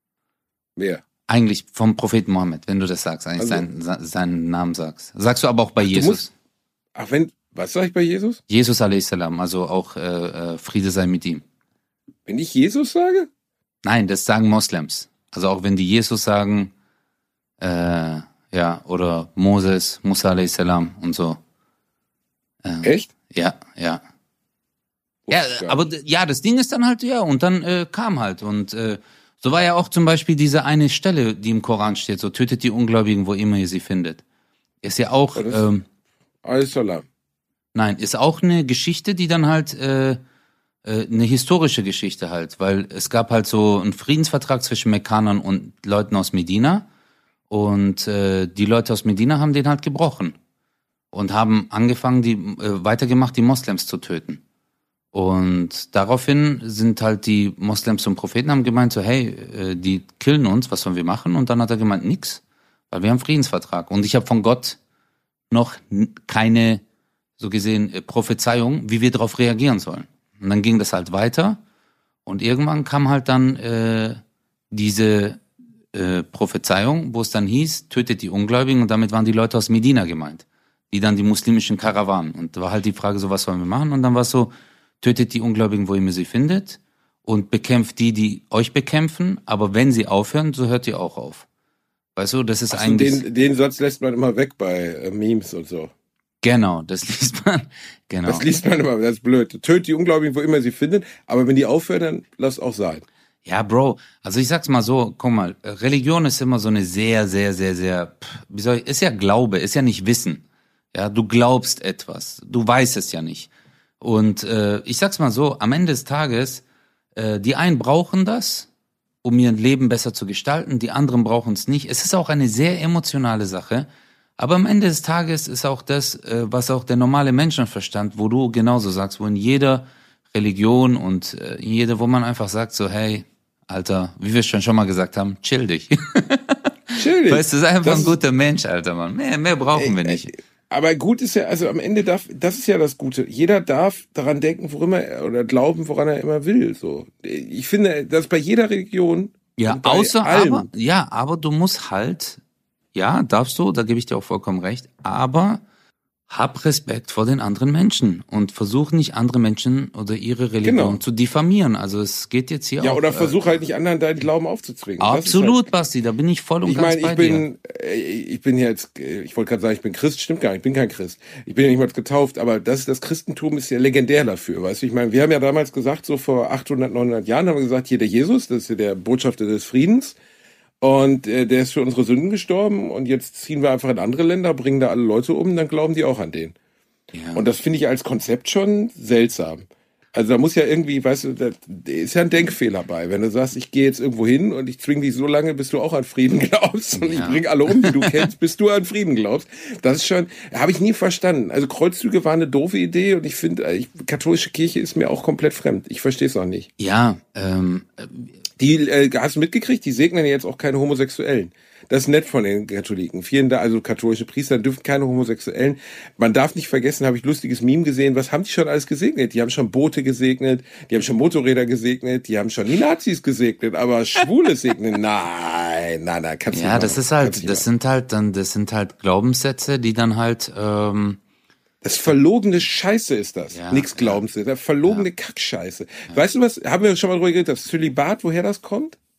S1: Wer?
S2: Eigentlich vom Propheten Mohammed, wenn du das sagst, eigentlich
S1: Also-
S2: seinen, se- seinen Namen sagst. Sagst du aber auch bei
S1: Ach, du
S2: Jesus.
S1: musst- Ach, wenn, was sag ich bei Jesus?
S2: Jesus a s. Also auch äh, äh, Friede sei mit ihm.
S1: Wenn ich Jesus sage?
S2: Nein, das sagen Moslems. Also auch wenn die Jesus sagen, äh, ja, oder Moses, Musa a s. und so. Ähm,
S1: Echt?
S2: Ja, ja.
S1: Wusste
S2: Ja,
S1: ich gar
S2: aber
S1: nicht.
S2: d- ja, das Ding ist dann halt, ja, und dann äh, kam halt. Und äh, so war ja auch zum Beispiel diese eine Stelle, die im Koran steht, so tötet die Ungläubigen, wo immer ihr sie findet. Ist ja auch,
S1: Ja, das-
S2: ähm,
S1: Ali Salam.
S2: nein, ist auch eine Geschichte, die dann halt, äh, äh, eine historische Geschichte halt, weil es gab halt so einen Friedensvertrag zwischen Mekkanern und Leuten aus Medina und äh, die Leute aus Medina haben den halt gebrochen und haben angefangen, die äh, weitergemacht, die Moslems zu töten. Und daraufhin sind halt die Moslems zum Propheten, haben gemeint so, hey, äh, die killen uns, was sollen wir machen? Und dann hat er gemeint, nix, weil wir haben Friedensvertrag. Und ich habe von Gott noch n- keine, so gesehen, äh, Prophezeiung, wie wir darauf reagieren sollen. Und dann ging das halt weiter und irgendwann kam halt dann äh, diese äh, Prophezeiung, wo es dann hieß, tötet die Ungläubigen, und damit waren die Leute aus Medina gemeint, die dann die muslimischen Karawanen. Und da war halt die Frage so, was sollen wir machen? Und dann war es so, tötet die Ungläubigen, wo immer sie findet, und bekämpft die, die euch bekämpfen, aber wenn sie aufhören, so hört ihr auch auf. Weißt du, das ist
S1: Ach so,
S2: eigentlich...
S1: den, den Satz lässt man immer weg bei äh, Memes und so.
S2: Genau, das liest man. Genau.
S1: Das liest man immer, das ist blöd. Tötet die Ungläubigen, wo immer sie findet, aber wenn die aufhören, dann lass auch sein.
S2: Ja, Bro, also ich sag's mal so, guck mal, Religion ist immer so eine sehr, sehr, sehr, sehr, pff, wie soll ich, ist ja Glaube, ist ja nicht Wissen. Ja, du glaubst etwas, du weißt es ja nicht. Und äh, ich sag's mal so, am Ende des Tages, äh, die einen brauchen das, um ihr Leben besser zu gestalten, die anderen brauchen es nicht. Es ist auch eine sehr emotionale Sache, aber am Ende des Tages ist auch das, äh, was auch der normale Menschenverstand, wo du genauso sagst, wo in jeder Religion und äh, in jeder, wo man einfach sagt so, hey, Alter, wie wir schon schon mal gesagt haben, chill dich.
S1: Chill dich.
S2: Weißt du, sei einfach
S1: Das
S2: ein
S1: ist-
S2: guter Mensch, Alter, Mann. Mehr, mehr brauchen wir nicht.
S1: Aber gut ist ja, also am Ende darf, das ist ja das Gute. Jeder darf daran denken, woran er, oder glauben, woran er immer will, so. Ich finde, dass bei jeder Religion,
S2: Ja,
S1: und bei
S2: außer
S1: allem,
S2: aber, ja, aber du musst halt, ja, darfst du, da gebe ich dir auch vollkommen recht, aber hab Respekt vor den anderen Menschen und versuch nicht andere Menschen oder ihre Religion
S1: Genau.
S2: zu diffamieren. Also es geht jetzt hier
S1: ja,
S2: auch.
S1: oder
S2: äh,
S1: versuch halt nicht anderen deinen Glauben aufzuzwingen. Das ist halt-
S2: Absolut, Basti, da bin ich voll und
S1: Ich
S2: ganz
S1: meine,
S2: bei
S1: ich
S2: dir.
S1: bin, äh, ich bin jetzt, äh, ich wollte gerade sagen, ich bin Christ, stimmt gar nicht, ich bin kein Christ. Ich bin ja nicht mal getauft, aber das, das Christentum ist ja legendär dafür, weißt du? Ich meine, wir haben ja damals gesagt, so vor achthundert, neunhundert Jahren haben wir gesagt, hier der Jesus, das ist ja der Botschafter des Friedens, und äh, der ist für unsere Sünden gestorben, und jetzt ziehen wir einfach in andere Länder, bringen da alle Leute um, dann glauben die auch an den.
S2: Ja.
S1: Und das finde ich als Konzept schon seltsam. Also da muss ja irgendwie, weißt du, da ist ja ein Denkfehler bei. Wenn du sagst, ich gehe jetzt irgendwo hin und ich zwinge dich so lange, bis du auch an Frieden glaubst, und
S2: Ja.
S1: ich bringe alle um, die du kennst, bis du an Frieden glaubst. Das ist schon, habe ich nie verstanden. Also Kreuzzüge waren eine doofe Idee, und ich finde, ich, katholische Kirche ist mir auch komplett fremd. Ich verstehe es auch nicht.
S2: Ja, ähm,
S1: Die, äh, hast du mitgekriegt, die segnen jetzt auch keine Homosexuellen. Das ist nett von den Katholiken. Vielen Dank, also katholische Priester dürfen keine Homosexuellen. Man darf nicht vergessen, habe ich lustiges Meme gesehen, was haben die schon alles gesegnet? Die haben schon Boote gesegnet, die haben schon Motorräder gesegnet, die haben schon die Nazis gesegnet, aber Schwule segnen, nein, nein, nein, kannst du
S2: ja,
S1: nicht
S2: das
S1: machen.
S2: ist
S1: Kannst du
S2: halt,
S1: nicht
S2: das
S1: machen.
S2: sind halt dann, das sind halt Glaubenssätze, die dann halt, ähm,
S1: Das verlogene Scheiße ist das.
S2: Ja,
S1: Nix Glaubenssätze, das verlogene Kackscheiße. Weißt du was, haben wir schon mal drüber geredet, das Zölibat, woher das kommt?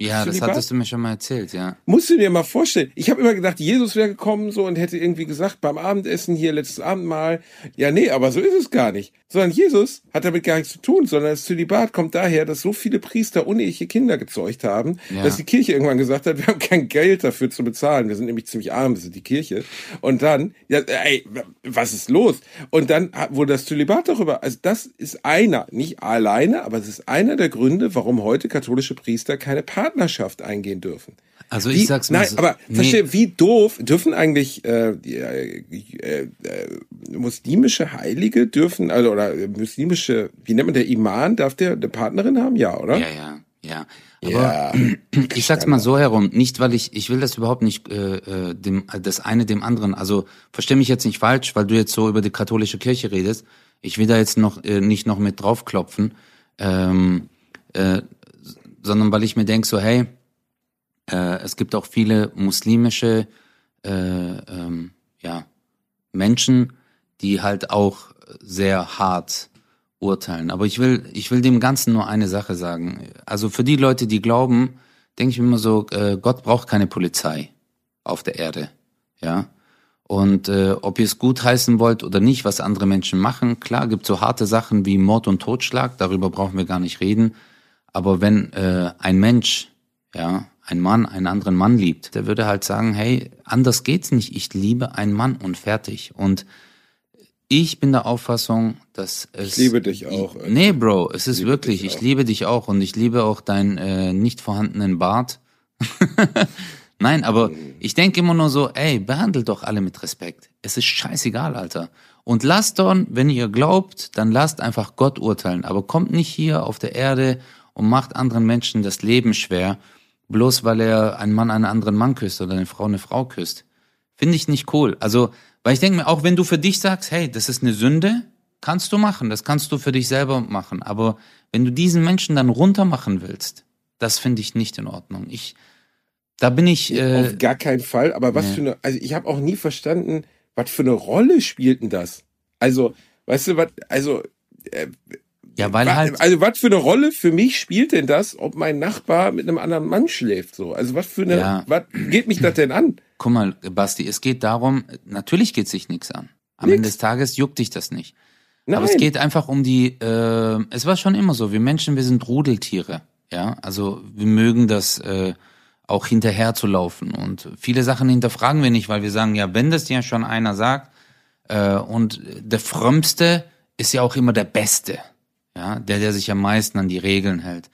S2: Ja, das
S1: Zölibat?
S2: hattest du mir schon mal erzählt, ja.
S1: Musst du dir mal vorstellen. Ich habe immer gedacht, Jesus wäre gekommen so und hätte irgendwie gesagt, beim Abendessen hier, letztes Abendmahl, ja nee, aber so ist es gar nicht. Sondern Jesus hat damit gar nichts zu tun, sondern das Zölibat kommt daher, dass so viele Priester uneheliche Kinder gezeugt haben,
S2: Ja.
S1: dass die Kirche irgendwann gesagt hat, wir haben kein Geld dafür zu bezahlen. Wir sind nämlich ziemlich arm, wir sind die Kirche. Und dann, ja, ey, was ist los? Und dann wurde das Zölibat darüber, also das ist einer, nicht alleine, aber es ist einer der Gründe, warum heute katholische Priester keine Partnerschaft eingehen dürfen.
S2: Also
S1: Wie,
S2: ich sag's mal
S1: nein,
S2: so.
S1: aber
S2: nee,
S1: verstehe, wie doof dürfen eigentlich äh, die, äh, äh, äh, muslimische Heilige dürfen, also oder äh, muslimische, wie nennt man der Imam, darf der eine Partnerin haben? Ja, oder?
S2: Ja, ja, ja. Aber
S1: Ja.
S2: ich sag's mal so herum, nicht weil ich, ich will das überhaupt nicht, äh, äh, dem, das eine dem anderen, also versteh mich jetzt nicht falsch, weil du jetzt so über die katholische Kirche redest, ich will da jetzt noch äh, nicht noch mit draufklopfen, ähm, äh, sondern weil ich mir denk so, hey, äh, es gibt auch viele muslimische äh, ähm, ja, Menschen, die halt auch sehr hart urteilen. Aber ich will, ich will dem Ganzen nur eine Sache sagen. Also für die Leute, die glauben, denke ich mir immer so, äh, Gott braucht keine Polizei auf der Erde. Ja. Und äh, ob ihr es gut heißen wollt oder nicht, was andere Menschen machen, klar, gibt so harte Sachen wie Mord und Totschlag, darüber brauchen wir gar nicht reden. Aber wenn äh, ein Mensch, ja, ein Mann einen anderen Mann liebt, der würde halt sagen, hey, anders geht's nicht, ich liebe einen Mann und fertig. Und ich bin der Auffassung, dass es...
S1: Ich liebe dich auch.
S2: Nee, Bro, es ist
S1: liebe
S2: wirklich,
S1: dich
S2: ich
S1: auch.
S2: liebe dich auch und ich liebe auch deinen äh, nicht vorhandenen Bart. Nein, aber ich denke immer nur so, ey, behandelt doch alle mit Respekt. Es ist scheißegal, Alter. Und lasst dann, wenn ihr glaubt, dann lasst einfach Gott urteilen. Aber kommt nicht hier auf der Erde und macht anderen Menschen das Leben schwer, bloß weil er ein Mann einen anderen Mann küsst oder eine Frau eine Frau küsst. Finde ich nicht cool. Also, weil ich denke mir, auch wenn du für dich sagst, hey, das ist eine Sünde, kannst du machen, das kannst du für dich selber machen. Aber wenn du diesen Menschen dann runter machen willst, das finde ich nicht in Ordnung. Ich, da bin ich... Äh,
S1: Auf gar keinen Fall, aber was
S2: nee.
S1: für eine, also ich habe auch nie verstanden, was für eine Rolle spielt denn das? Also, weißt du, was, also... Äh,
S2: ja, weil
S1: wa-
S2: halt...
S1: Also was für eine Rolle für mich spielt denn das, ob mein Nachbar mit einem anderen Mann schläft so? Also was für eine,
S2: Ja.
S1: was geht mich das denn an?
S2: Guck mal, Basti, es geht darum, natürlich geht sich nichts an. Am
S1: Nix.
S2: Ende des Tages juckt dich das nicht.
S1: Nein.
S2: Aber es geht einfach um die, äh, es war schon immer so, wir Menschen, wir sind Rudeltiere. Ja, also wir mögen das äh, auch hinterher zu laufen. Und viele Sachen hinterfragen wir nicht, weil wir sagen, ja, wenn das ja schon einer sagt, äh, und der Frömmste ist ja auch immer der Beste. Ja, der, der sich am meisten an die Regeln hält.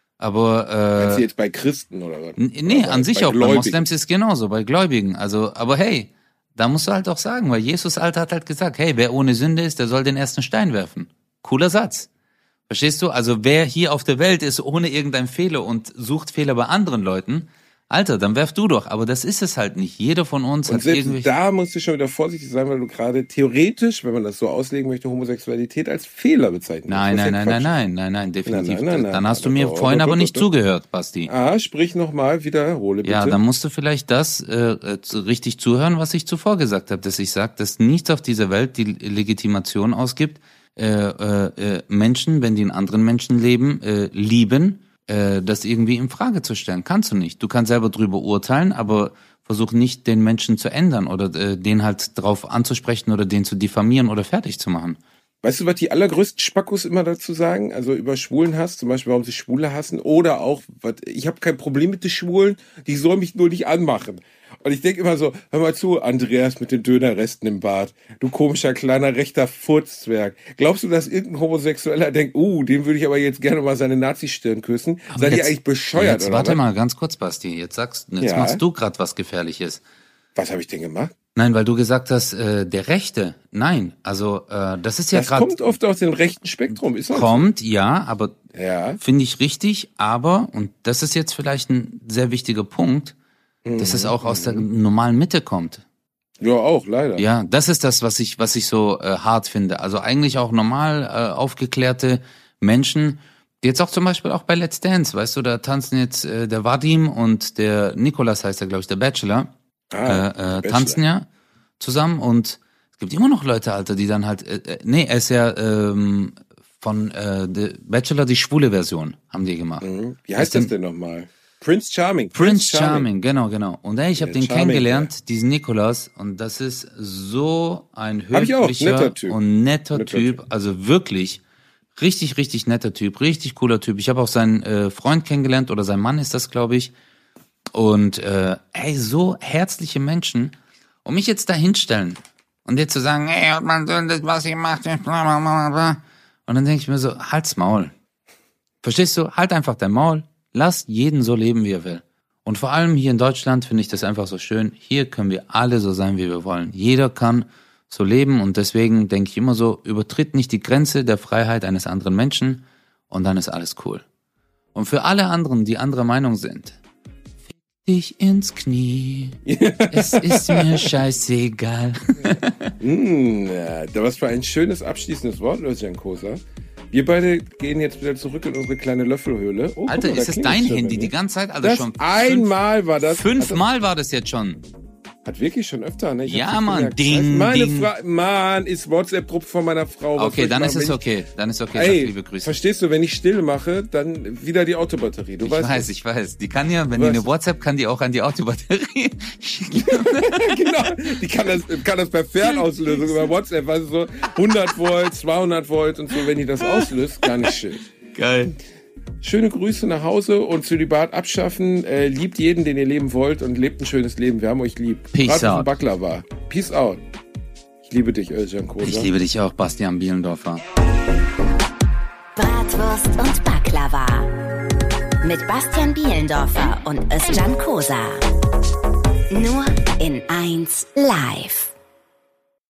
S2: Aber äh,
S1: Meinst du jetzt bei Christen oder was?
S2: N- Nee,
S1: Oder
S2: an
S1: bei-
S2: sich
S1: bei
S2: auch. Bei
S1: Gläubigen?
S2: Moslems ist genauso, bei Gläubigen. Also, aber hey, da musst du halt auch sagen, weil Jesus Alter hat halt gesagt, hey, wer ohne Sünde ist, der soll den ersten Stein werfen. Cooler Satz. Verstehst du? Also wer hier auf der Welt ist ohne irgendeinen Fehler und sucht Fehler bei anderen Leuten, Alter, dann werf du doch. Aber das ist es halt nicht. Jeder von uns
S1: Und
S2: hat
S1: selbst
S2: irgendwie...
S1: da musst du schon wieder vorsichtig sein, weil du gerade theoretisch, wenn man das so auslegen möchte, Homosexualität als Fehler bezeichnen
S2: Nein,
S1: musst.
S2: nein,
S1: Was
S2: nein,
S1: ja
S2: nein,
S1: Quatsch
S2: nein, nein, nein, definitiv.
S1: Nein, nein, nein,
S2: Dann
S1: nein.
S2: hast du mir
S1: Oh,
S2: vorhin
S1: oh,
S2: aber
S1: oh,
S2: nicht
S1: oh.
S2: zugehört, Basti.
S1: Ah, sprich nochmal, wiederhole bitte.
S2: Ja, dann musst du vielleicht das äh, äh, zu- richtig zuhören, was ich zuvor gesagt habe, dass ich sage, dass nichts auf dieser Welt die Legitimation ausgibt, äh, äh, äh, Menschen, wenn die in anderen Menschen leben, äh, lieben, äh, das irgendwie in Frage zu stellen. Kannst du nicht. Du kannst selber drüber urteilen, aber versuch nicht, den Menschen zu ändern oder äh, den halt drauf anzusprechen oder den zu diffamieren oder fertig zu machen.
S1: Weißt du, was die allergrößten Spackos immer dazu sagen? Also über Schwulenhass, zum Beispiel, warum sie Schwule hassen, oder auch, was, ich habe kein Problem mit den Schwulen, die sollen mich nur nicht anmachen. Und ich denke immer so, hör mal zu, Andreas mit den Dönerresten im Bart, du komischer kleiner rechter Furzzwerg. Glaubst du, dass irgendein Homosexueller denkt, uh, dem würde ich aber jetzt gerne mal seine Nazi-Stirn küssen?
S2: Aber
S1: Seid ihr
S2: jetzt-
S1: eigentlich bescheuert,
S2: Jetzt
S1: oder
S2: warte
S1: was?
S2: mal ganz kurz, Basti. Jetzt sagst, jetzt
S1: Ja.
S2: machst du gerade was Gefährliches.
S1: Was habe ich denn gemacht?
S2: Nein, weil du gesagt hast, äh, der Rechte. Nein, also äh, das ist ja
S1: Das
S2: gerade
S1: kommt oft aus dem rechten Spektrum, ist das?
S2: kommt, ja, aber
S1: Ja.
S2: finde ich richtig, aber, und das ist jetzt vielleicht ein sehr wichtiger Punkt, dass es auch aus der normalen Mitte kommt.
S1: Ja, auch, leider.
S2: Ja, das ist das, was ich, was ich so äh, hart finde. Also eigentlich auch normal äh, aufgeklärte Menschen, die jetzt auch zum Beispiel auch bei Let's Dance, weißt du, da tanzen jetzt äh, der Vadim und der Nikolas heißt er, glaube ich, der Bachelor,
S1: Ah,
S2: äh, äh,
S1: Bachelor.
S2: tanzen ja zusammen und es gibt immer noch Leute, Alter, die dann halt, äh, äh, nee, er ist ja ähm, von äh, The Bachelor die schwule Version, haben die gemacht.
S1: Mhm. Wie
S2: Was
S1: heißt das
S2: denn?
S1: denn nochmal? Prince Charming.
S2: Prince Charming, Charming genau, genau. Und ey, ich habe
S1: ja,
S2: den
S1: Charming,
S2: kennengelernt,
S1: ja.
S2: diesen Nikolaus, und das ist so ein
S1: Hab ich auch,
S2: höflicher
S1: netter Typ.
S2: und netter,
S1: netter
S2: Typ.
S1: Typ.
S2: Also wirklich richtig, richtig netter Typ, richtig cooler Typ. Ich habe auch seinen äh, Freund kennengelernt, oder sein Mann ist das, glaube ich. Und äh, ey, so herzliche Menschen. Und mich jetzt da hinstellen und dir zu sagen, ey, hat man das, was ihr macht, bla bla bla bla. Und dann denke ich mir so, halt's Maul. Verstehst du? Halt einfach dein Maul. Lass jeden so leben, wie er will. Und vor allem hier in Deutschland finde ich das einfach so schön. Hier können wir alle so sein, wie wir wollen. Jeder kann so leben, und deswegen denke ich immer so, übertritt nicht die Grenze der Freiheit eines anderen Menschen, und dann ist alles cool. Und für alle anderen, die anderer Meinung sind, fick dich ins Knie. Es ist mir scheißegal.
S1: mm, ja, was für ein schönes abschließendes Wort, Özcan Kosa. Wir beide gehen jetzt wieder zurück in unsere kleine Löffelhöhle. Oh,
S2: Alter,
S1: guck mal,
S2: ist das dein Handy
S1: schon,
S2: die ganze Zeit? Also
S1: das
S2: schon
S1: einmal
S2: fünf,
S1: war das.
S2: Fünfmal war das jetzt schon.
S1: Hat wirklich schon öfter, ne? Ich
S2: ja, Mann, ding,
S1: Meine
S2: ding.
S1: Fra- Mann, ist WhatsApp-Gruppe von meiner Frau. Was
S2: Okay, dann ist es
S1: machen,
S2: okay. Dann ist okay.
S1: Ey,
S2: Sag liebe Grüße.
S1: verstehst du, wenn ich still mache, dann wieder die Autobatterie. Du
S2: Ich
S1: weißt
S2: weiß,
S1: das.
S2: ich weiß. Die kann ja, wenn
S1: Du
S2: die eine
S1: weißt.
S2: WhatsApp, kann die auch an die Autobatterie schicken.
S1: Genau, die kann das, kann das per Fernauslösung über WhatsApp, weißt du, so hundert Volt, zweihundert Volt und so, wenn die das auslöst, gar nicht schön.
S2: Geil.
S1: Schöne Grüße nach Hause und Zölibat abschaffen. Äh, liebt jeden, den ihr leben wollt, und lebt ein schönes Leben. Wir haben euch lieb.
S2: Peace out.
S1: Baklava. Peace out. Ich liebe dich, Özcan Kosa.
S2: Ich liebe dich auch, Bastian Bielendorfer.
S3: Bratwurst und Baklava. Mit Bastian Bielendorfer und Özcan Kosa. Nur in eins live.